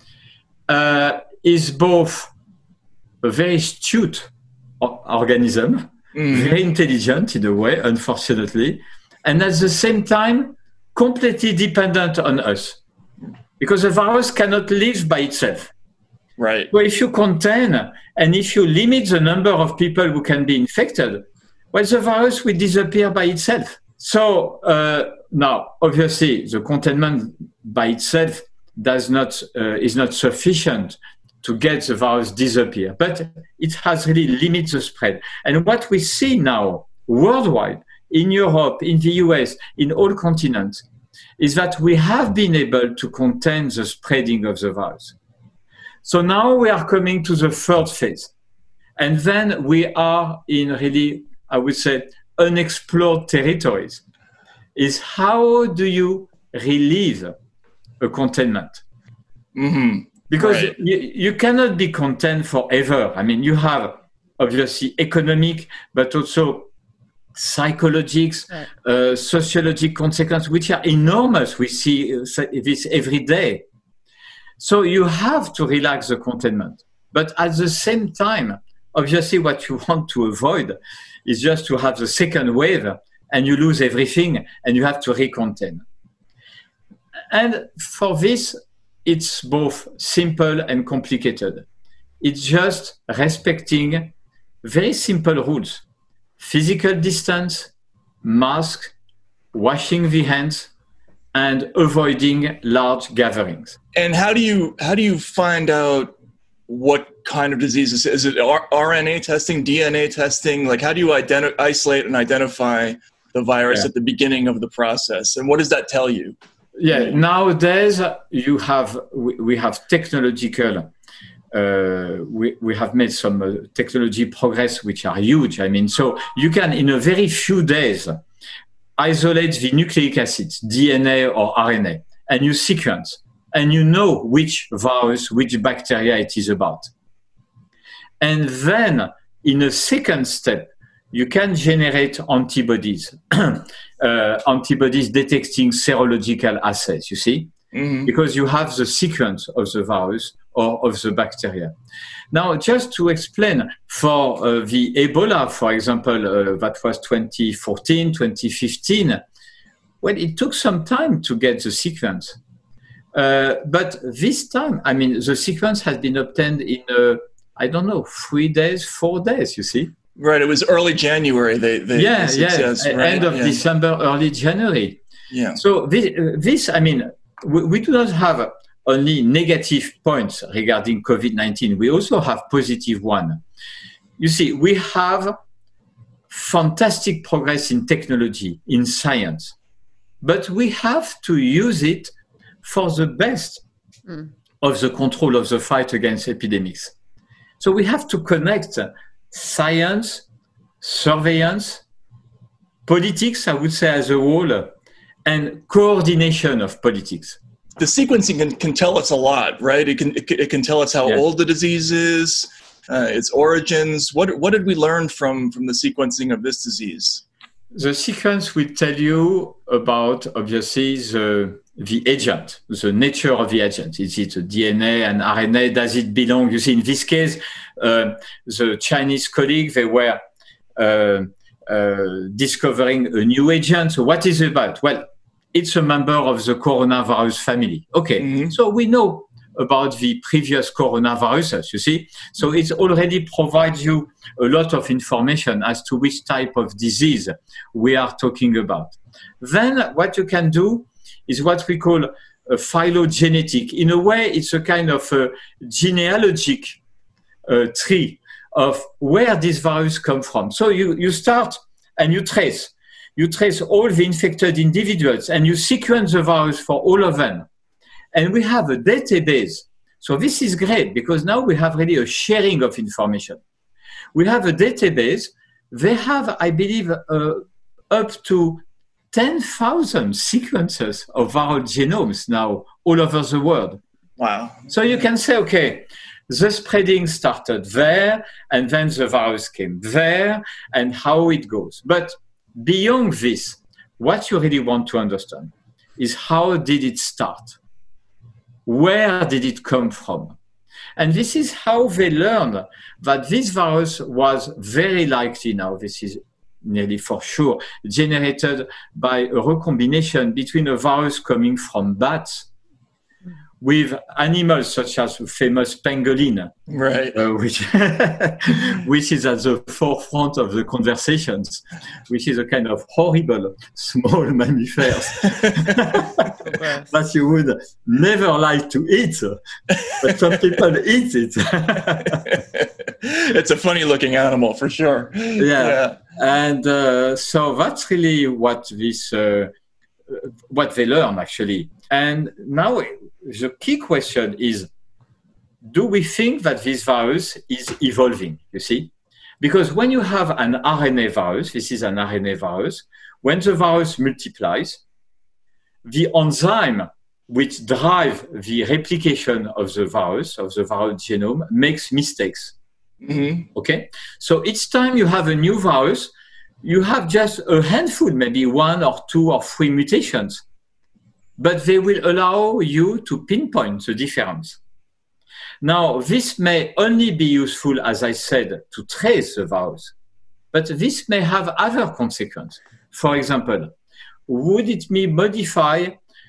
is both a very astute organism, very intelligent in a way, unfortunately, and at the same time, completely dependent on us. Because a virus cannot live by itself. Right. So if you contain and if you limit the number of people who can be infected, well, the virus will disappear by itself. So now, obviously, the containment by itself is not sufficient to get the virus disappear, but it has really limited the spread. And what we see now worldwide, in Europe, in the US, in all continents, is that we have been able to contain the spreading of the virus. So now we are coming to the third phase. And then we are in really, I would say, unexplored territories. Is how do you relieve a containment? Mm-hmm. Because right. you cannot be contained forever. I mean, you have obviously economic, but also psychological, sociological consequences, which are enormous. We see this every day. So you have to relax the containment. But at the same time, obviously what you want to avoid is just to have the second wave and you lose everything and you have to recontain. And for this, it's both simple and complicated. It's just respecting very simple rules. Physical distance, mask, washing the hands, and avoiding large gatherings. And how do you find out what kind of disease is it? RNA testing, DNA testing? Like, how do you isolate and identify the virus at the beginning of the process? And what does that tell you? Yeah, nowadays we have technological. We have made some technology progress which are huge. I mean, so you can in a very few days isolate the nucleic acids, DNA or RNA, and you sequence, and you know which virus, which bacteria it is about. And then in a second step, you can generate antibodies, antibodies detecting serological assays, you see, because you have the sequence of the virus or of the bacteria. Now, just to explain, for the Ebola, for example, that was 2014, 2015, well, it took some time to get the sequence. But this time, I mean, the sequence has been obtained in, 3 days, 4 days, you see. Right, it was early January. End of December, early January. Yeah. So this, I mean, we do not have only negative points regarding COVID-19. We also have positive one. You see, we have fantastic progress in technology, in science, but we have to use it for the best of the control of the fight against epidemics. So we have to connect science, surveillance, politics, I would say as a whole, and coordination of politics. The sequencing can tell us a lot, right? It can tell us how old the disease is, its origins. What did we learn from the sequencing of this disease? The sequence will tell you about, obviously, the agent, the nature of the agent. Is it DNA and RNA? Does it belong? You see, in this case, the Chinese colleagues, they were discovering a new agent. So what is it about? Well, it's a member of the coronavirus family. Okay, so we know about the previous coronaviruses, you see. So it already provides you a lot of information as to which type of disease we are talking about. Then what you can do is what we call a phylogenetic. In a way, it's a kind of a genealogic tree of where this virus come from. So you start and you trace. you trace all the infected individuals and you sequence the virus for all of them. And we have a database. So this is great because now we have really a sharing of information. We have a database. They have, I believe, up to 10,000 sequences of viral genomes now all over the world. Wow. So you can say, okay, the spreading started there, and then the virus came there, and how it goes. But beyond this, what you really want to understand is how did it start? Where did it come from? And this is how they learned that this virus was very likely now, this is nearly for sure, generated by a recombination between a virus coming from bats with animals such as the famous pangolin, right? Which is at the forefront of the conversations, which is a kind of horrible small mammifers that you would never like to eat, but some people eat it. It's a funny looking animal for sure. Yeah. And so that's really what this, what they learn actually. And now the key question is, do we think that this virus is evolving, you see? Because when you have an RNA virus, this is an RNA virus, when the virus multiplies, the enzyme which drive the replication of the virus, of the viral genome, makes mistakes. Mm-hmm. Okay? So each time you have a new virus, you have just a handful, maybe 1 or 2 or 3 mutations, but they will allow you to pinpoint the difference. Now, this may only be useful, as I said, to trace the virus, but this may have other consequences. For example, could it modify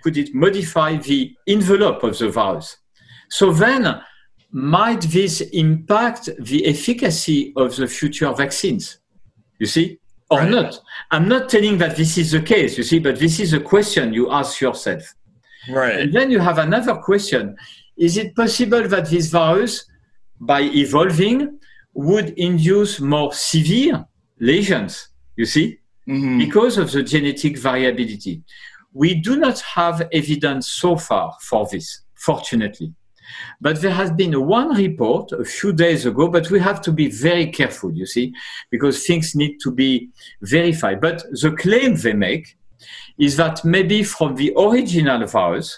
the envelope of the virus? So then, might this impact the efficacy of the future vaccines? You see? Or right. Not. I'm not telling that this is the case, you see, but this is a question you ask yourself. Right. And then you have another question. Is it possible that this virus, by evolving, would induce more severe lesions, you see, because of the genetic variability? We do not have evidence so far for this, fortunately. But there has been one report a few days ago, but we have to be very careful, you see, because things need to be verified. But the claim they make is that maybe from the original virus,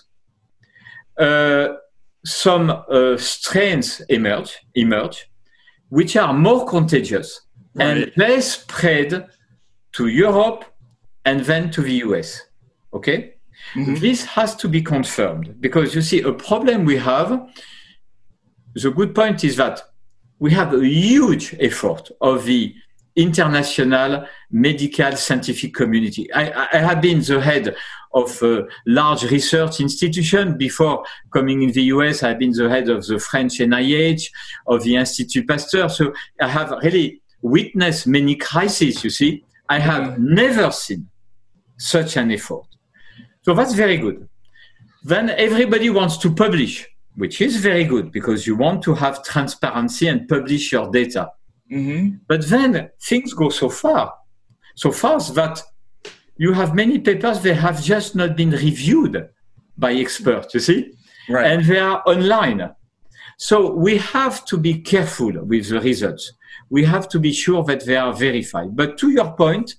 some strains emerge, which are more contagious, right, and they spread to Europe and then to the US, okay? Mm-hmm. This has to be confirmed because, you see, a problem we have, the good point is that we have a huge effort of the international medical scientific community. I have been the head of a large research institution. Before coming in the US, I've been the head of the French NIH, of the Institut Pasteur. So I have really witnessed many crises, you see. I have never seen such an effort. So that's very good. Then everybody wants to publish, which is very good because you want to have transparency and publish your data. Mm-hmm. But then things go so fast that you have many papers that have just not been reviewed by experts, you see? Right. And they are online. So we have to be careful with the results. We have to be sure that they are verified. But to your point,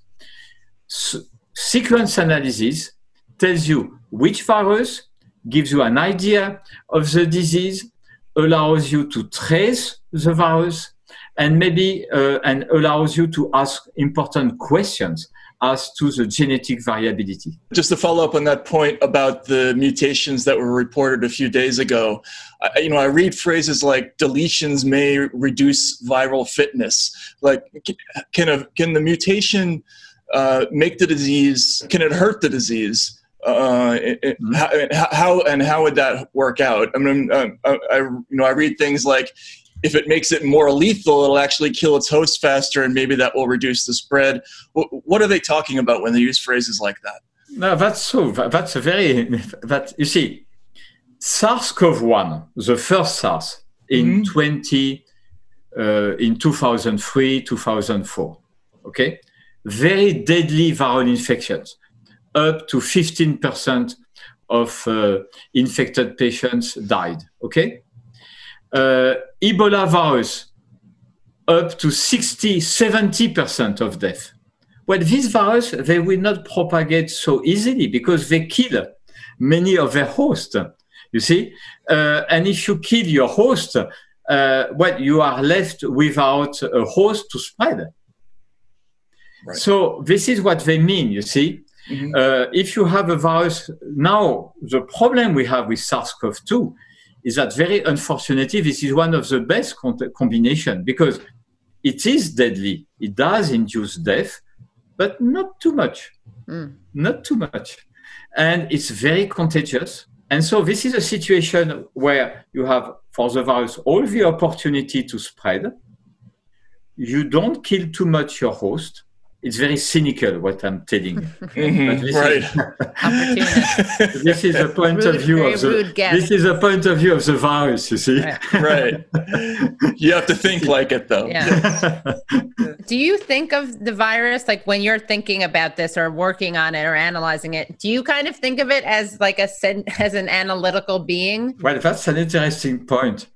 sequence analysis tells you which virus, gives you an idea of the disease, allows you to trace the virus, and maybe and allows you to ask important questions as to the genetic variability. Just to follow up on that point about the mutations that were reported a few days ago, I read phrases like deletions may reduce viral fitness. Like, can the mutation make the disease? Can it hurt the disease? How would that work out? I mean, I read things like, if it makes it more lethal, it'll actually kill its host faster, and maybe that will reduce the spread. What are they talking about when they use phrases like that? No, that's so. That's a very. That you see, SARS-CoV-1, the first SARS in 2003, 2004. Okay, very deadly viral infections. Up to 15% of infected patients died, okay? Ebola virus, up to 70% of death. Well, this virus, they will not propagate so easily because they kill many of their hosts, you see? And if you kill your host, well, you are left without a host to spread. Right. So this is what they mean, you see? Mm-hmm. If you have a virus, now the problem we have with SARS-CoV-2 is that very unfortunately, this is one of the best combinations because it is deadly. It does induce death, but not too much, not too much. And it's very contagious. And so this is a situation where you have, for the virus, all the opportunity to spread. You don't kill too much your host. It's very cynical what I'm telling you. Mm-hmm. This is the point of view of the virus, you see. Right. You have to think like it, though. Yeah. Do you think of the virus, like when you're thinking about this or working on it or analyzing it, do you kind of think of it as like as an analytical being? Well, that's an interesting point.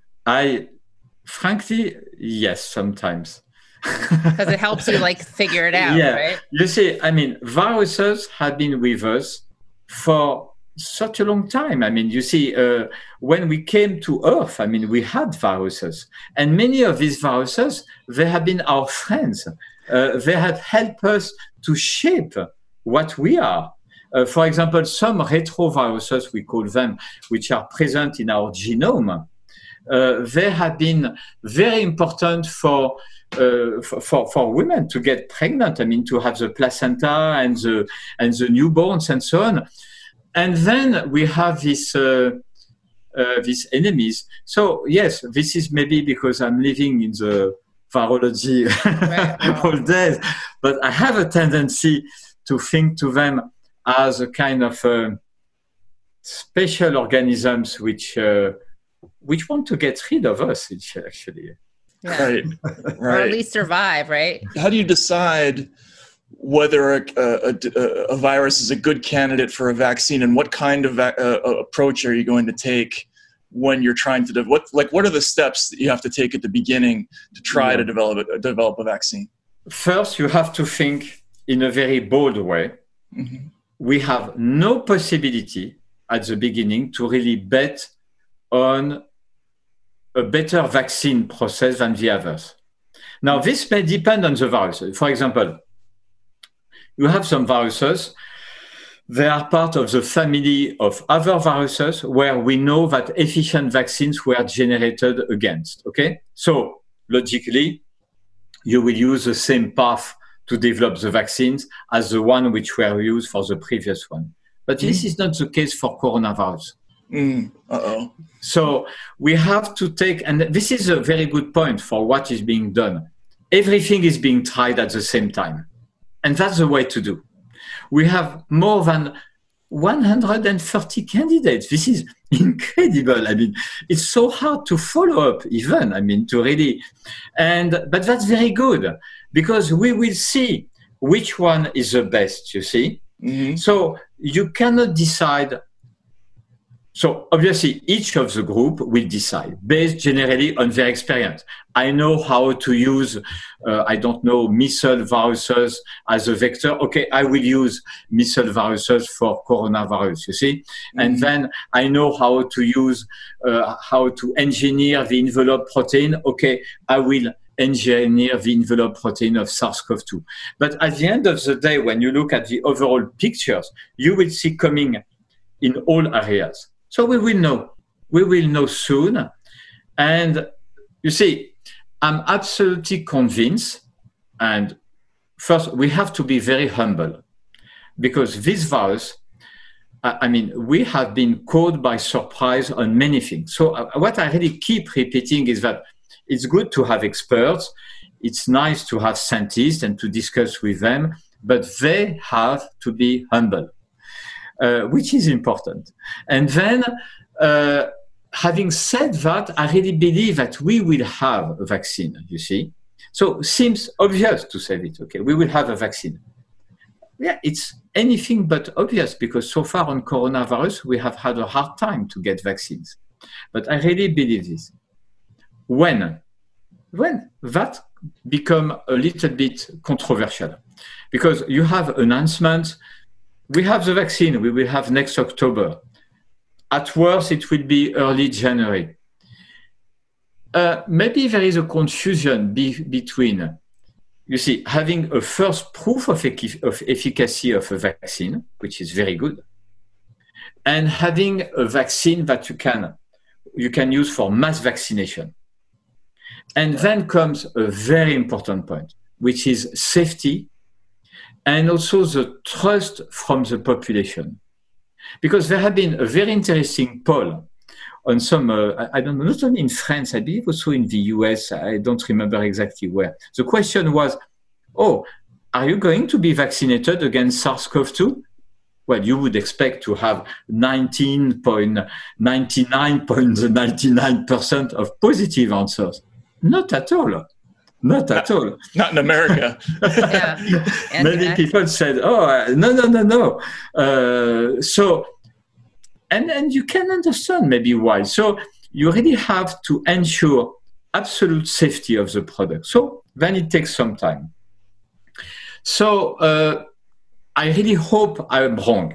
Frankly, yes, sometimes. Because it helps you like figure it out, right? You see, I mean, viruses have been with us for such a long time. I mean, you see, when we came to Earth, I mean, we had viruses. And many of these viruses, they have been our friends. They have helped us to shape what we are. For example, some retroviruses, we call them, which are present in our genome, they have been very important for women to get pregnant. I mean, to have the placenta and the newborns and so on. And then we have these enemies. So yes, this is maybe because I'm living in the virology all day, but I have a tendency to think to them as a kind of special organisms which want to get rid of us, actually. Yeah. Right. Or at least survive, right? How do you decide whether a virus is a good candidate for a vaccine, and what kind of approach are you going to take when you're trying to what are the steps that you have to take at the beginning to try to develop a vaccine? First, you have to think in a very bold way. Mm-hmm. We have no possibility at the beginning to really bet on a better vaccine process than the others. Now, this may depend on the virus. For example, you have some viruses, they are part of the family of other viruses where we know that efficient vaccines were generated against, okay? So, logically, you will use the same path to develop the vaccines as the one which were used for the previous one. But this is not the case for coronavirus. So we have to take, and this is a very good point for what is being done. Everything is being tried at the same time. And that's the way to do. We have more than 130 candidates. This is incredible. I mean, it's so hard to follow up even, I mean, to really, but that's very good because we will see which one is the best, you see. Mm-hmm. So you cannot decide. So obviously, each of the group will decide based generally on their experience. I know how to use, missile viruses as a vector. Okay, I will use missile viruses for coronavirus, you see? Mm-hmm. And then I know how to use, how to engineer the envelope protein. Okay, I will engineer the envelope protein of SARS-CoV-2. But at the end of the day, when you look at the overall pictures, you will see coming in all areas. So we will know soon. And you see, I'm absolutely convinced, and first we have to be very humble because this virus, I mean, we have been caught by surprise on many things. So what I really keep repeating is that it's good to have experts. It's nice to have scientists and to discuss with them, but they have to be humble. Which is important. And then, having said that, I really believe that we will have a vaccine, you see. So seems obvious to say it. Okay, we will have a vaccine. Yeah, it's anything but obvious because so far on coronavirus, we have had a hard time to get vaccines. But I really believe this. When that become a little bit controversial, because you have announcements, we have the vaccine, we will have next October. At worst, it will be early January. Maybe there is a confusion between, you see, having a first proof of efficacy of a vaccine, which is very good, and having a vaccine that you can use for mass vaccination. And then comes a very important point, which is safety and also the trust from the population. Because there have been a very interesting poll on some, I don't know, not only in France, I believe also in the US, I don't remember exactly where. The question was, are you going to be vaccinated against SARS-CoV-2? Well, you would expect to have 99.99% of positive answers. Not at all. Not at all. Not in America. Many people said, no. So, and you can understand maybe why. So you really have to ensure absolute safety of the product. So then it takes some time. So I really hope I'm wrong.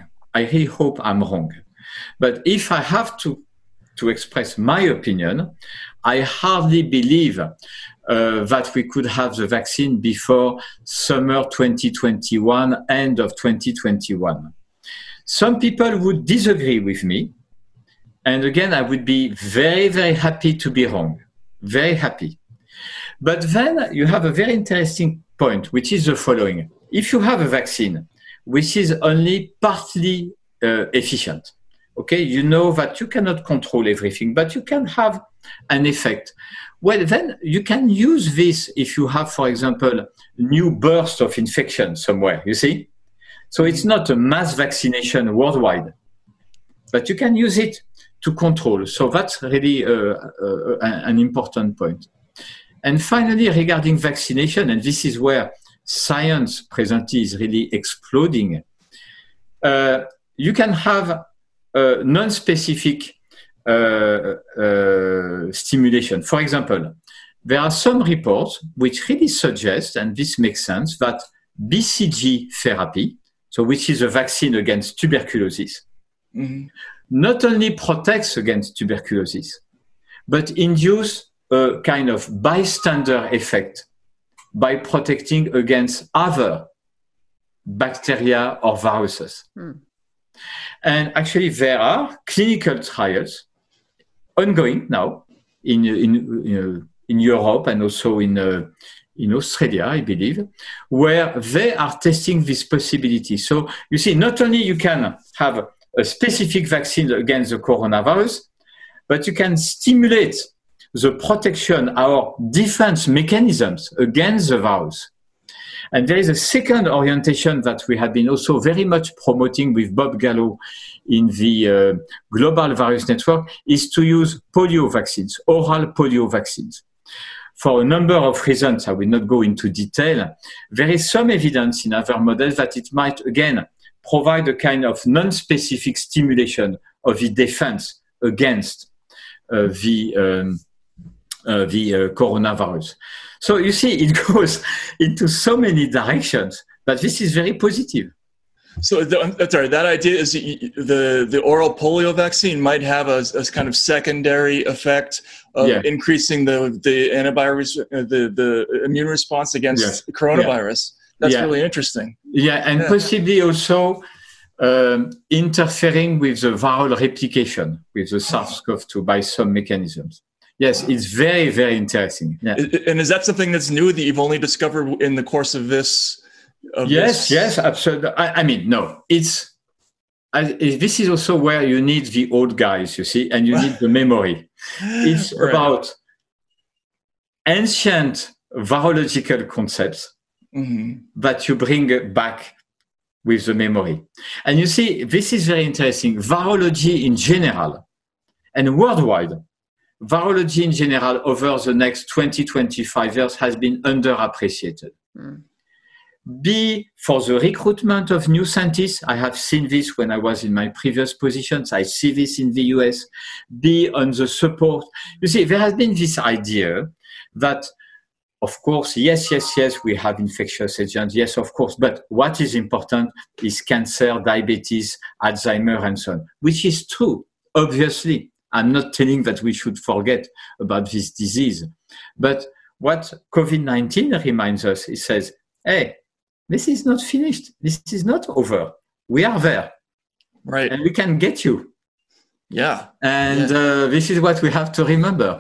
But if I have to express my opinion, I hardly believe that we could have the vaccine before summer 2021, end of 2021. Some people would disagree with me. And again, I would be very, very happy to be wrong. Very happy. But then you have a very interesting point, which is the following. If you have a vaccine which is only partly efficient, okay, you know that you cannot control everything, but you can have an effect. Well, then you can use this if you have, for example, new burst of infection somewhere, you see? So it's not a mass vaccination worldwide, but you can use it to control. So that's really an important point. And finally, regarding vaccination, and this is where science presently is really exploding, you can have non-specific stimulation. For example, there are some reports which really suggest, and this makes sense, that BCG therapy, so which is a vaccine against tuberculosis, not only protects against tuberculosis, but induces a kind of bystander effect by protecting against other bacteria or viruses. And actually, there are clinical trials ongoing now in Europe and also in Australia, I believe, where they are testing this possibility. So you see, not only you can have a specific vaccine against the coronavirus, but you can stimulate the protection, our defense mechanisms against the virus. And there is a second orientation that we have been also very much promoting with Bob Gallo in the Global Virus Network, is to use polio vaccines, oral polio vaccines. For a number of reasons, I will not go into detail. There is some evidence in other models that it might, again, provide a kind of non-specific stimulation of the defense against the coronavirus. So you see, it goes into so many directions, but this is very positive. So that idea is the oral polio vaccine might have a kind of secondary effect of increasing the antivirus, the immune response against coronavirus. That's really interesting. And possibly also interfering with the viral replication with the SARS-CoV-2 by some mechanisms. Yes, it's very, very interesting. Yeah. And is that something that's new that you've only discovered in the course of this? Yes, absolutely. I mean, no, this is also where you need the old guys, you see, and you need the memory. It's about ancient virological concepts that you bring back with the memory. And you see, this is very interesting. Virology in general and worldwide virology in general over the next 20-25 years has been underappreciated. B, for the recruitment of new scientists. I have seen this when I was in my previous positions. I see this in the US. B, on the support. You see, there has been this idea that, of course, yes, we have infectious agents. Yes, of course. But what is important is cancer, diabetes, Alzheimer, and so on, which is true, obviously. I'm not telling that we should forget about this disease. But what COVID-19 reminds us, it says, hey, this is not finished. This is not over. We are there. Right. And we can get you. Yeah. And this is what we have to remember.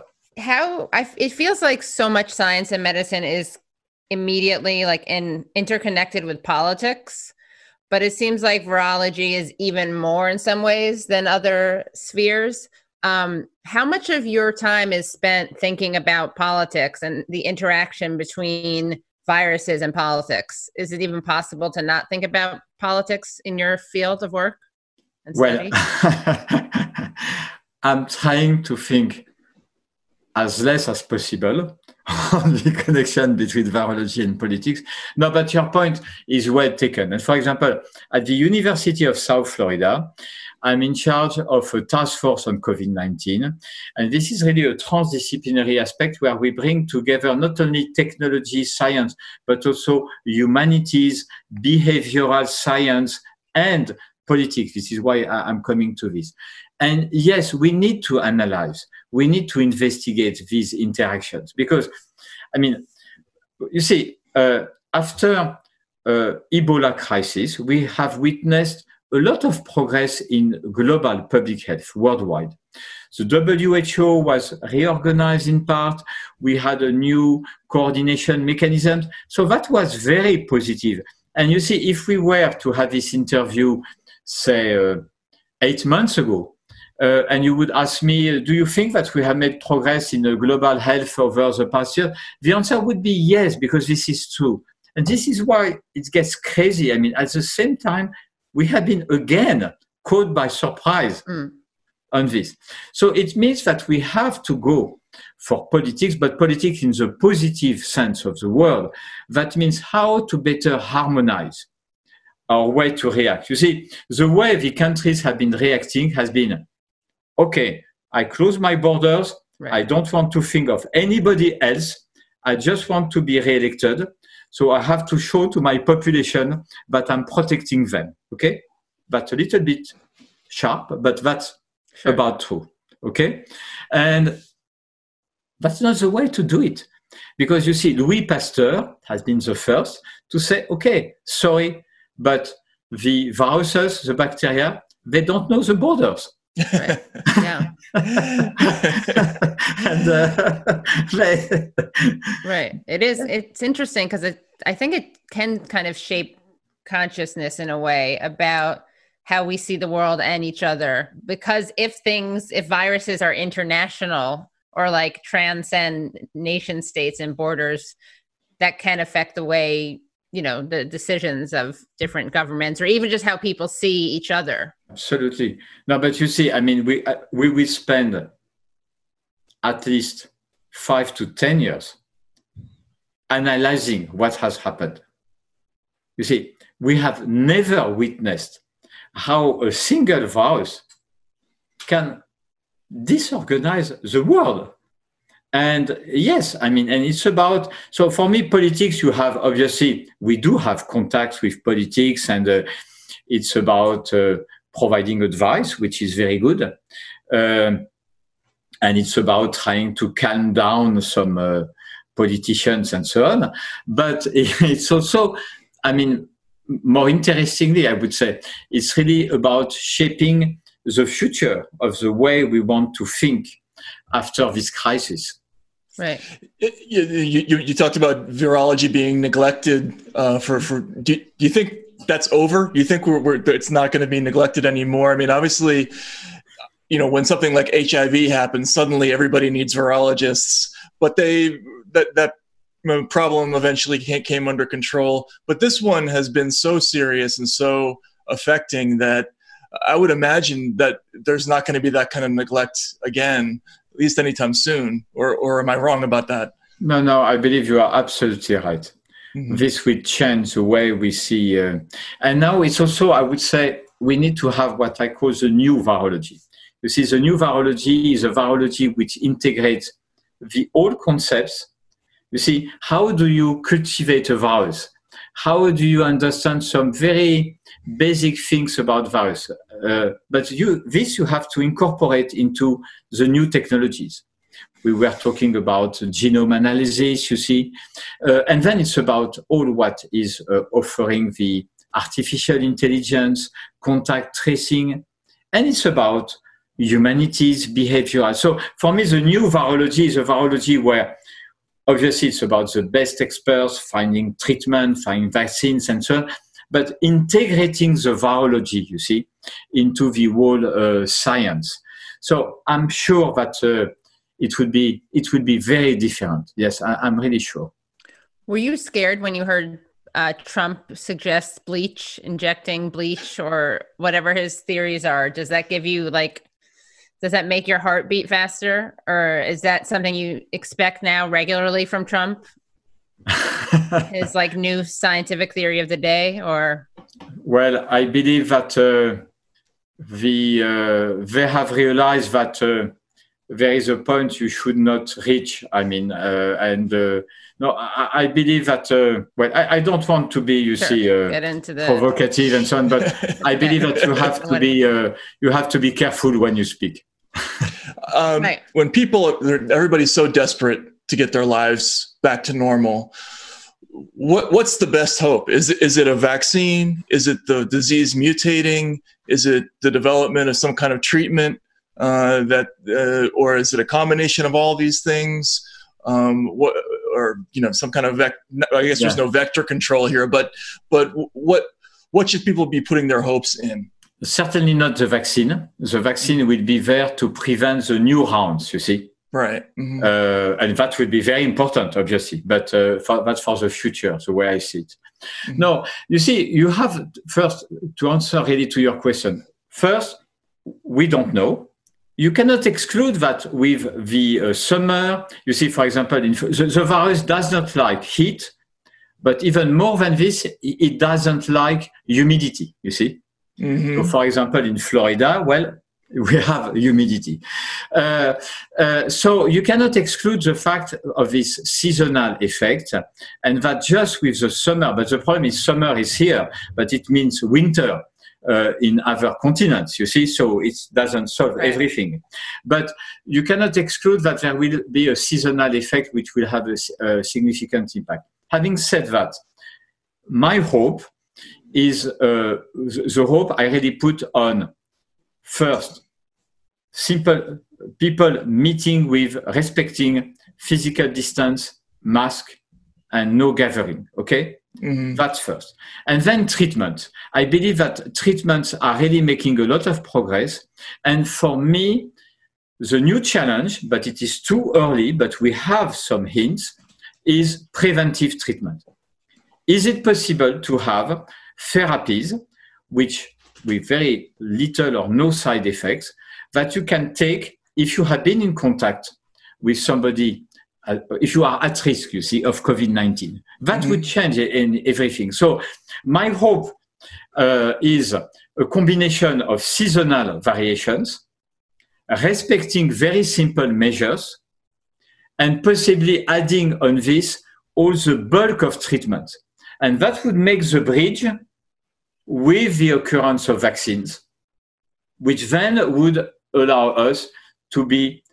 It feels like so much science and medicine is immediately interconnected with politics, but it seems like virology is even more in some ways than other spheres. How much of your time is spent thinking about politics and the interaction between viruses and politics? Is it even possible to not think about politics in your field of work and study? Well, I'm trying to think as less as possible on the connection between virology and politics. No, but your point is well taken. And for example, at the University of South Florida, I'm in charge of a task force on COVID-19. And this is really a transdisciplinary aspect where we bring together not only technology, science, but also humanities, behavioral science, and politics. This is why I'm coming to this. And yes, we need to analyze, we need to investigate these interactions because, I mean, you see, after Ebola crisis, we have witnessed a lot of progress in global public health worldwide. The WHO was reorganized in part. We had a new coordination mechanism. So that was very positive. And you see, if we were to have this interview, say, 8 months ago, and you would ask me, do you think that we have made progress in global health over the past year? The answer would be yes, because this is true. And this is why it gets crazy. I mean, at the same time, we have been again caught by surprise on this. So it means that we have to go for politics, but politics in the positive sense of the word. That means how to better harmonize our way to react. You see, the way the countries have been reacting has been, okay, I close my borders. Right. I don't want to think of anybody else. I just want to be re-elected. So I have to show to my population that I'm protecting them. Okay? That's a little bit sharp, but that's about true. Okay? And that's not the way to do it. Because you see, Louis Pasteur has been the first to say, okay, sorry, but the viruses, the bacteria, they don't know the borders. Right. Yeah. And, right. It's interesting because I think it can kind of shape consciousness in a way about how we see the world and each other. Because if viruses are international or like transcend nation states and borders, that can affect the way, the decisions of different governments or even just how people see each other. Absolutely. No, but you see, I mean, we will spend at least 5 to 10 years analyzing what has happened. You see, we have never witnessed how a single virus can disorganize the world. And yes, I mean, and it's about, so for me, politics, we do have contacts with politics, and it's about providing advice, which is very good. And it's about trying to calm down some politicians and so on. But it's also, I mean, more interestingly, I would say, it's really about shaping the future of the way we want to think after this crisis. Right. You talked about virology being neglected. Do you think that's over? Do you think it's not going to be neglected anymore? I mean, obviously, when something like HIV happens, suddenly everybody needs virologists. But that problem eventually came under control. But this one has been so serious and so affecting that I would imagine that there's not going to be that kind of neglect again, at least anytime soon. Or am I wrong about that? No, I believe you are absolutely right. Mm-hmm. This will change the way we see. And now it's also, I would say, we need to have what I call the new virology. You see, the new virology is a virology which integrates the old concepts. You see, how do you cultivate a virus? How do you understand some very basic things about virus? But you have to incorporate into the new technologies. We were talking about genome analysis, you see. And then it's about all what is offering the artificial intelligence, contact tracing, and it's about humanities, behavioral. So for me, the new virology is a virology where obviously it's about the best experts finding treatment, finding vaccines and so on, but integrating the virology, you see, into the whole science. So I'm sure that it would be very different. Yes, I'm really sure. Were you scared when you heard Trump suggest injecting bleach or whatever his theories are? Does that give you does that make your heart beat faster? Or is that something you expect now regularly from Trump? His new scientific theory of the day, or? Well, I believe that they have realized that there is a point you should not reach. I mean, no, I believe that, I don't want to be, get into the provocative and so on, but I believe that you have to be careful when you speak. Right. When everybody's so desperate to get their lives back to normal, what's the best hope? Is it a vaccine? Is it the disease mutating? Is it the development of some kind of treatment? Or is it a combination of all these things? Some kind of I guess there's no vector control here, but what should people be putting their hopes in? Certainly not the vaccine. The vaccine will be there to prevent the new rounds, you see. Right. Mm-hmm. And that will be very important, obviously, but that's for the future, the way I see it. Mm-hmm. No, you see, you have first to answer really to your question. First, we don't know. You cannot exclude that with the summer. You see, for example, the virus does not like heat, but even more than this, it doesn't like humidity, you see. Mm-hmm. So, for example, in Florida, we have humidity. So you cannot exclude the fact of this seasonal effect, and that just with the summer, but the problem is summer is here, but it means winter in other continents, you see, so it doesn't solve everything. But you cannot exclude that there will be a seasonal effect which will have a significant impact. Having said that, my hope is the hope I really put on, first, simple people meeting with respecting physical distance, mask, and no gathering, okay? Mm-hmm. That's first. And then treatment. I believe that treatments are really making a lot of progress. And for me, the new challenge, but it is too early, but we have some hints, is preventive treatment. Is it possible to have therapies which with very little or no side effects that you can take if you have been in contact with somebody, if you are at risk, you see, of COVID-19. That would change in everything. So my hope is a combination of seasonal variations, respecting very simple measures, and possibly adding on this all the bulk of treatment. And that would make the bridge with the occurrence of vaccines, which then would allow us to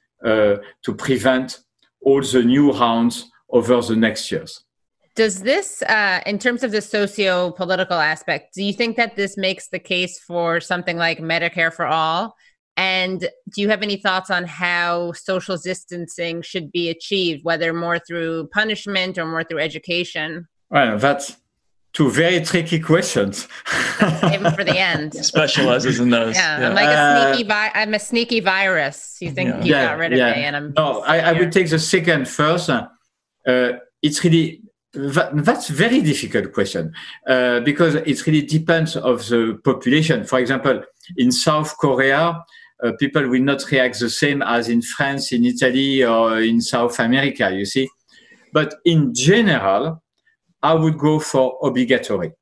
prevent all the new rounds over the next years. Does this, in terms of the socio-political aspect, do you think that this makes the case for something like Medicare for all? And do you have any thoughts on how social distancing should be achieved, whether more through punishment or more through education? Well, that's two very tricky questions. Even for the end. Specializes in those. Yeah. I'm a sneaky virus. You think you got rid of me, and I'm. No, I would take the second first. It's really That's a very difficult question because it really depends of the population. For example, in South Korea, people will not react the same as in France, in Italy, or in South America, you see. But in general, I would go for obligatory.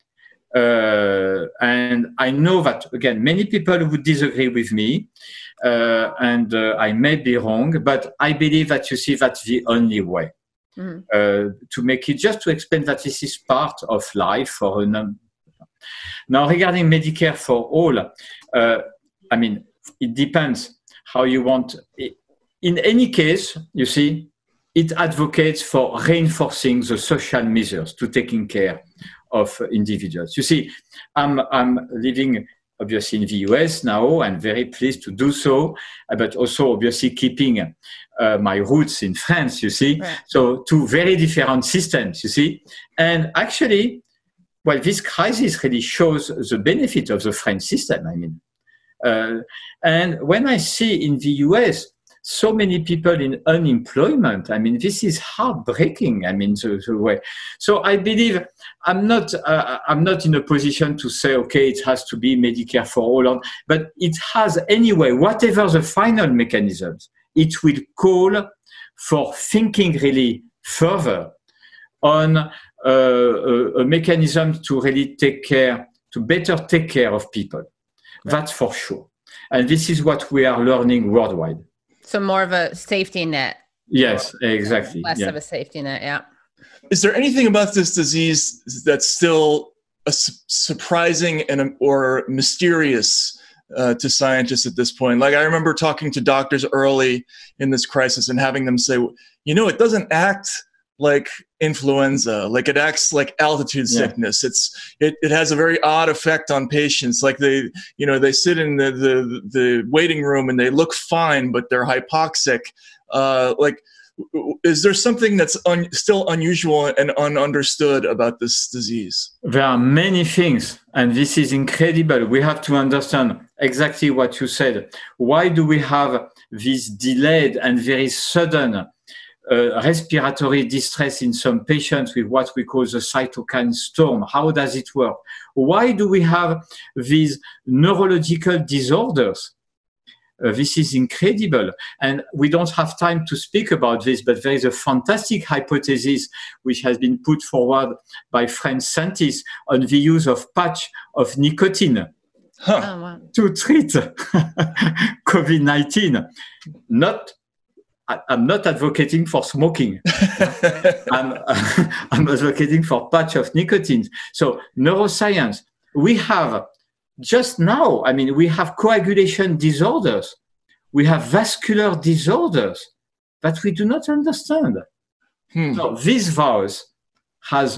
And I know that, again, many people would disagree with me, and I may be wrong, but I believe that, you see, that's the only way. To make it, just to explain that this is part of life for a number. Now, regarding Medicare for all, I mean, it depends how you want. In any case, you see, it advocates for reinforcing the social measures to taking care of individuals. You see, I'm living obviously in the US now, and very pleased to do so, but also obviously keeping my roots in France, you see. Right. So two very different systems, you see. And actually, well, this crisis really shows the benefit of the French system, I mean. And when I see in the US, so many people in unemployment, I mean, this is heartbreaking, I mean, the way. So I believe I'm not in a position to say, okay, it has to be Medicare for all, but it has anyway, whatever the final mechanisms, it will call for thinking really further on a mechanism to really better take care of people. That's for sure. And this is what we are learning worldwide. So more of a safety net. Yes, exactly. Less of a safety net, yeah. Is there anything about this disease that's still surprising or mysterious to scientists at this point? Like, I remember talking to doctors early in this crisis and having them say, you know, it doesn't act like influenza, like it acts like altitude sickness. It has a very odd effect on patients. Like they sit in the waiting room and they look fine, but they're hypoxic. Like, is there something that's still unusual and ununderstood about this disease? There are many things, and this is incredible. We have to understand exactly what you said. Why do we have this delayed and very sudden respiratory distress in some patients with what we call the cytokine storm? How does it work? Why do we have these neurological disorders? This is incredible. And we don't have time to speak about this, but there is a fantastic hypothesis which has been put forward by French scientists on the use of patch of nicotine to treat COVID-19. I'm not advocating for smoking. I'm advocating for patch of nicotine. So neuroscience, we have just now, I mean, we have coagulation disorders. We have vascular disorders that we do not understand. So this virus has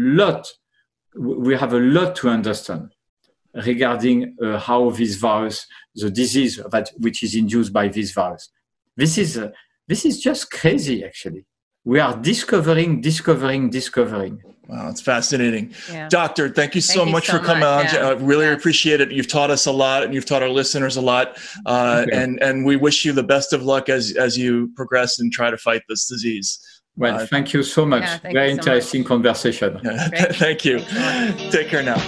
we have a lot to understand regarding how this virus, the disease which is induced by this virus. This is just crazy, actually. We are discovering. Wow, it's fascinating. Yeah. Doctor, thank you so much for coming on. Yeah. I really appreciate it. You've taught us a lot, and you've taught our listeners a lot. And we wish you the best of luck as you progress and try to fight this disease. Well, thank you so much. Very interesting conversation. Thank you. Take care now.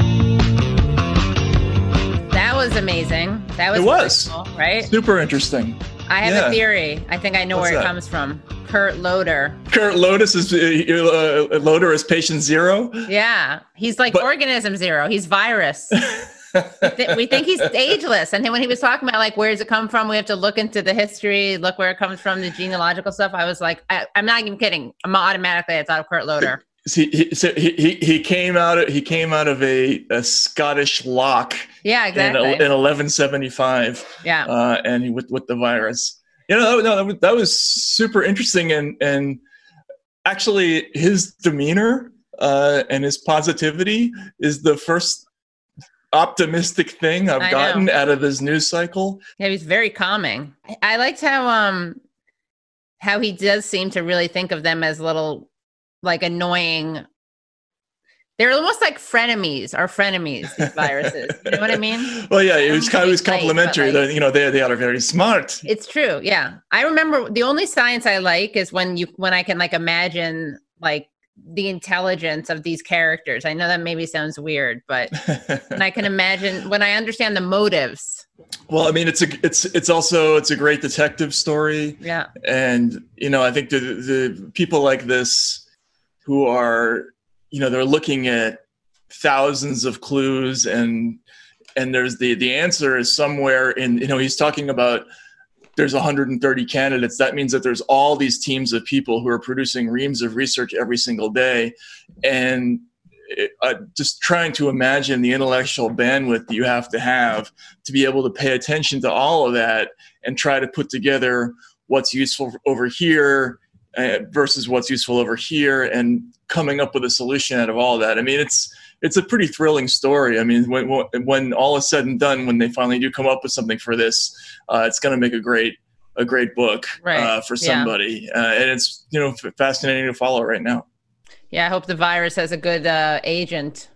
That was amazing. It was cool, right? Super interesting. I have a theory. I think I know where it comes from. Kurt Loder. Kurt Loder is patient zero? Yeah. He's like organism zero. He's virus. We think he's ageless. And then when he was talking about like, where does it come from? We have to look into the history, look where it comes from, the genealogical stuff. I was like, I'm not even kidding. I thought of Kurt Loder. He came out of a Scottish loch. Yeah, exactly. In 1175. Yeah. And with the virus, that was super interesting. And actually, his demeanor and his positivity is the first optimistic thing I've gotten out of this news cycle. Yeah, he's very calming. I liked how he does seem to really think of them as little, like, annoying. They're almost like frenemies, these viruses. You know what I mean? Well, yeah, it was complimentary. Like, they are very smart. It's true. Yeah. I remember the only science I like is when I can like imagine like the intelligence of these characters. I know that maybe sounds weird, but and I can imagine when I understand the motives. Well, I mean, it's a great detective story. Yeah. And, I think the people like this who are, they're looking at thousands of clues and there's the answer is somewhere in, he's talking about there's 130 candidates. That means that there's all these teams of people who are producing reams of research every single day. And just trying to imagine the intellectual bandwidth that you have to be able to pay attention to all of that and try to put together what's useful over here versus what's useful over here and coming up with a solution out of all that. I mean, it's a pretty thrilling story. I mean, when all is said and done, when they finally do come up with something for this, it's going to make a great book for somebody. And it's, fascinating to follow right now. Yeah, I hope the virus has a good agent.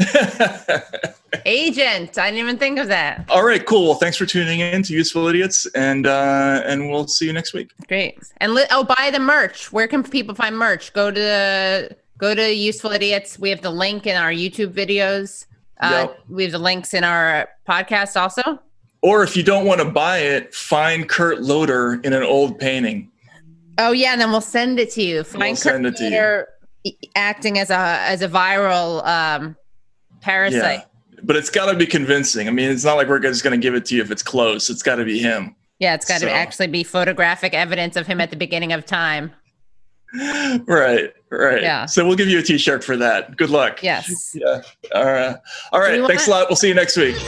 Agent, I didn't even think of that. All right, cool. Well, thanks for tuning in to Useful Idiots, and we'll see you next week. Great. And buy the merch. Where can people find merch? Go to Useful Idiots. We have the link in our YouTube videos. Yep. We have the links in our podcast also. Or if you don't want to buy it, find Kurt Loder in an old painting. Oh yeah, and then we'll send it to you. Find Kurt Loder acting as a viral parasite. Yeah. But it's got to be convincing. I mean, it's not like we're just going to give it to you if it's close. It's got to be him. Yeah, it's got to actually be photographic evidence of him at the beginning of time. Right. Yeah. So we'll give you a T-shirt for that. Good luck. Yes. Yeah. All right. Thanks a lot. We'll see you next week.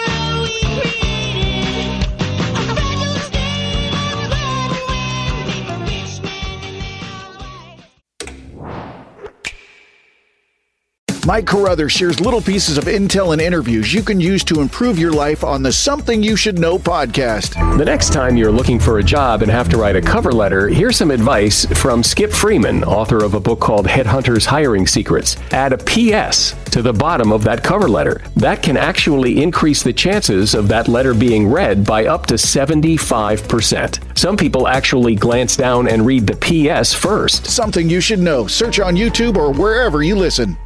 Mike Carruthers shares little pieces of intel and interviews you can use to improve your life on the Something You Should Know podcast. The next time you're looking for a job and have to write a cover letter, here's some advice from Skip Freeman, author of a book called Headhunters Hiring Secrets. Add a PS to the bottom of that cover letter. That can actually increase the chances of that letter being read by up to 75%. Some people actually glance down and read the PS first. Something You Should Know. Search on YouTube or wherever you listen.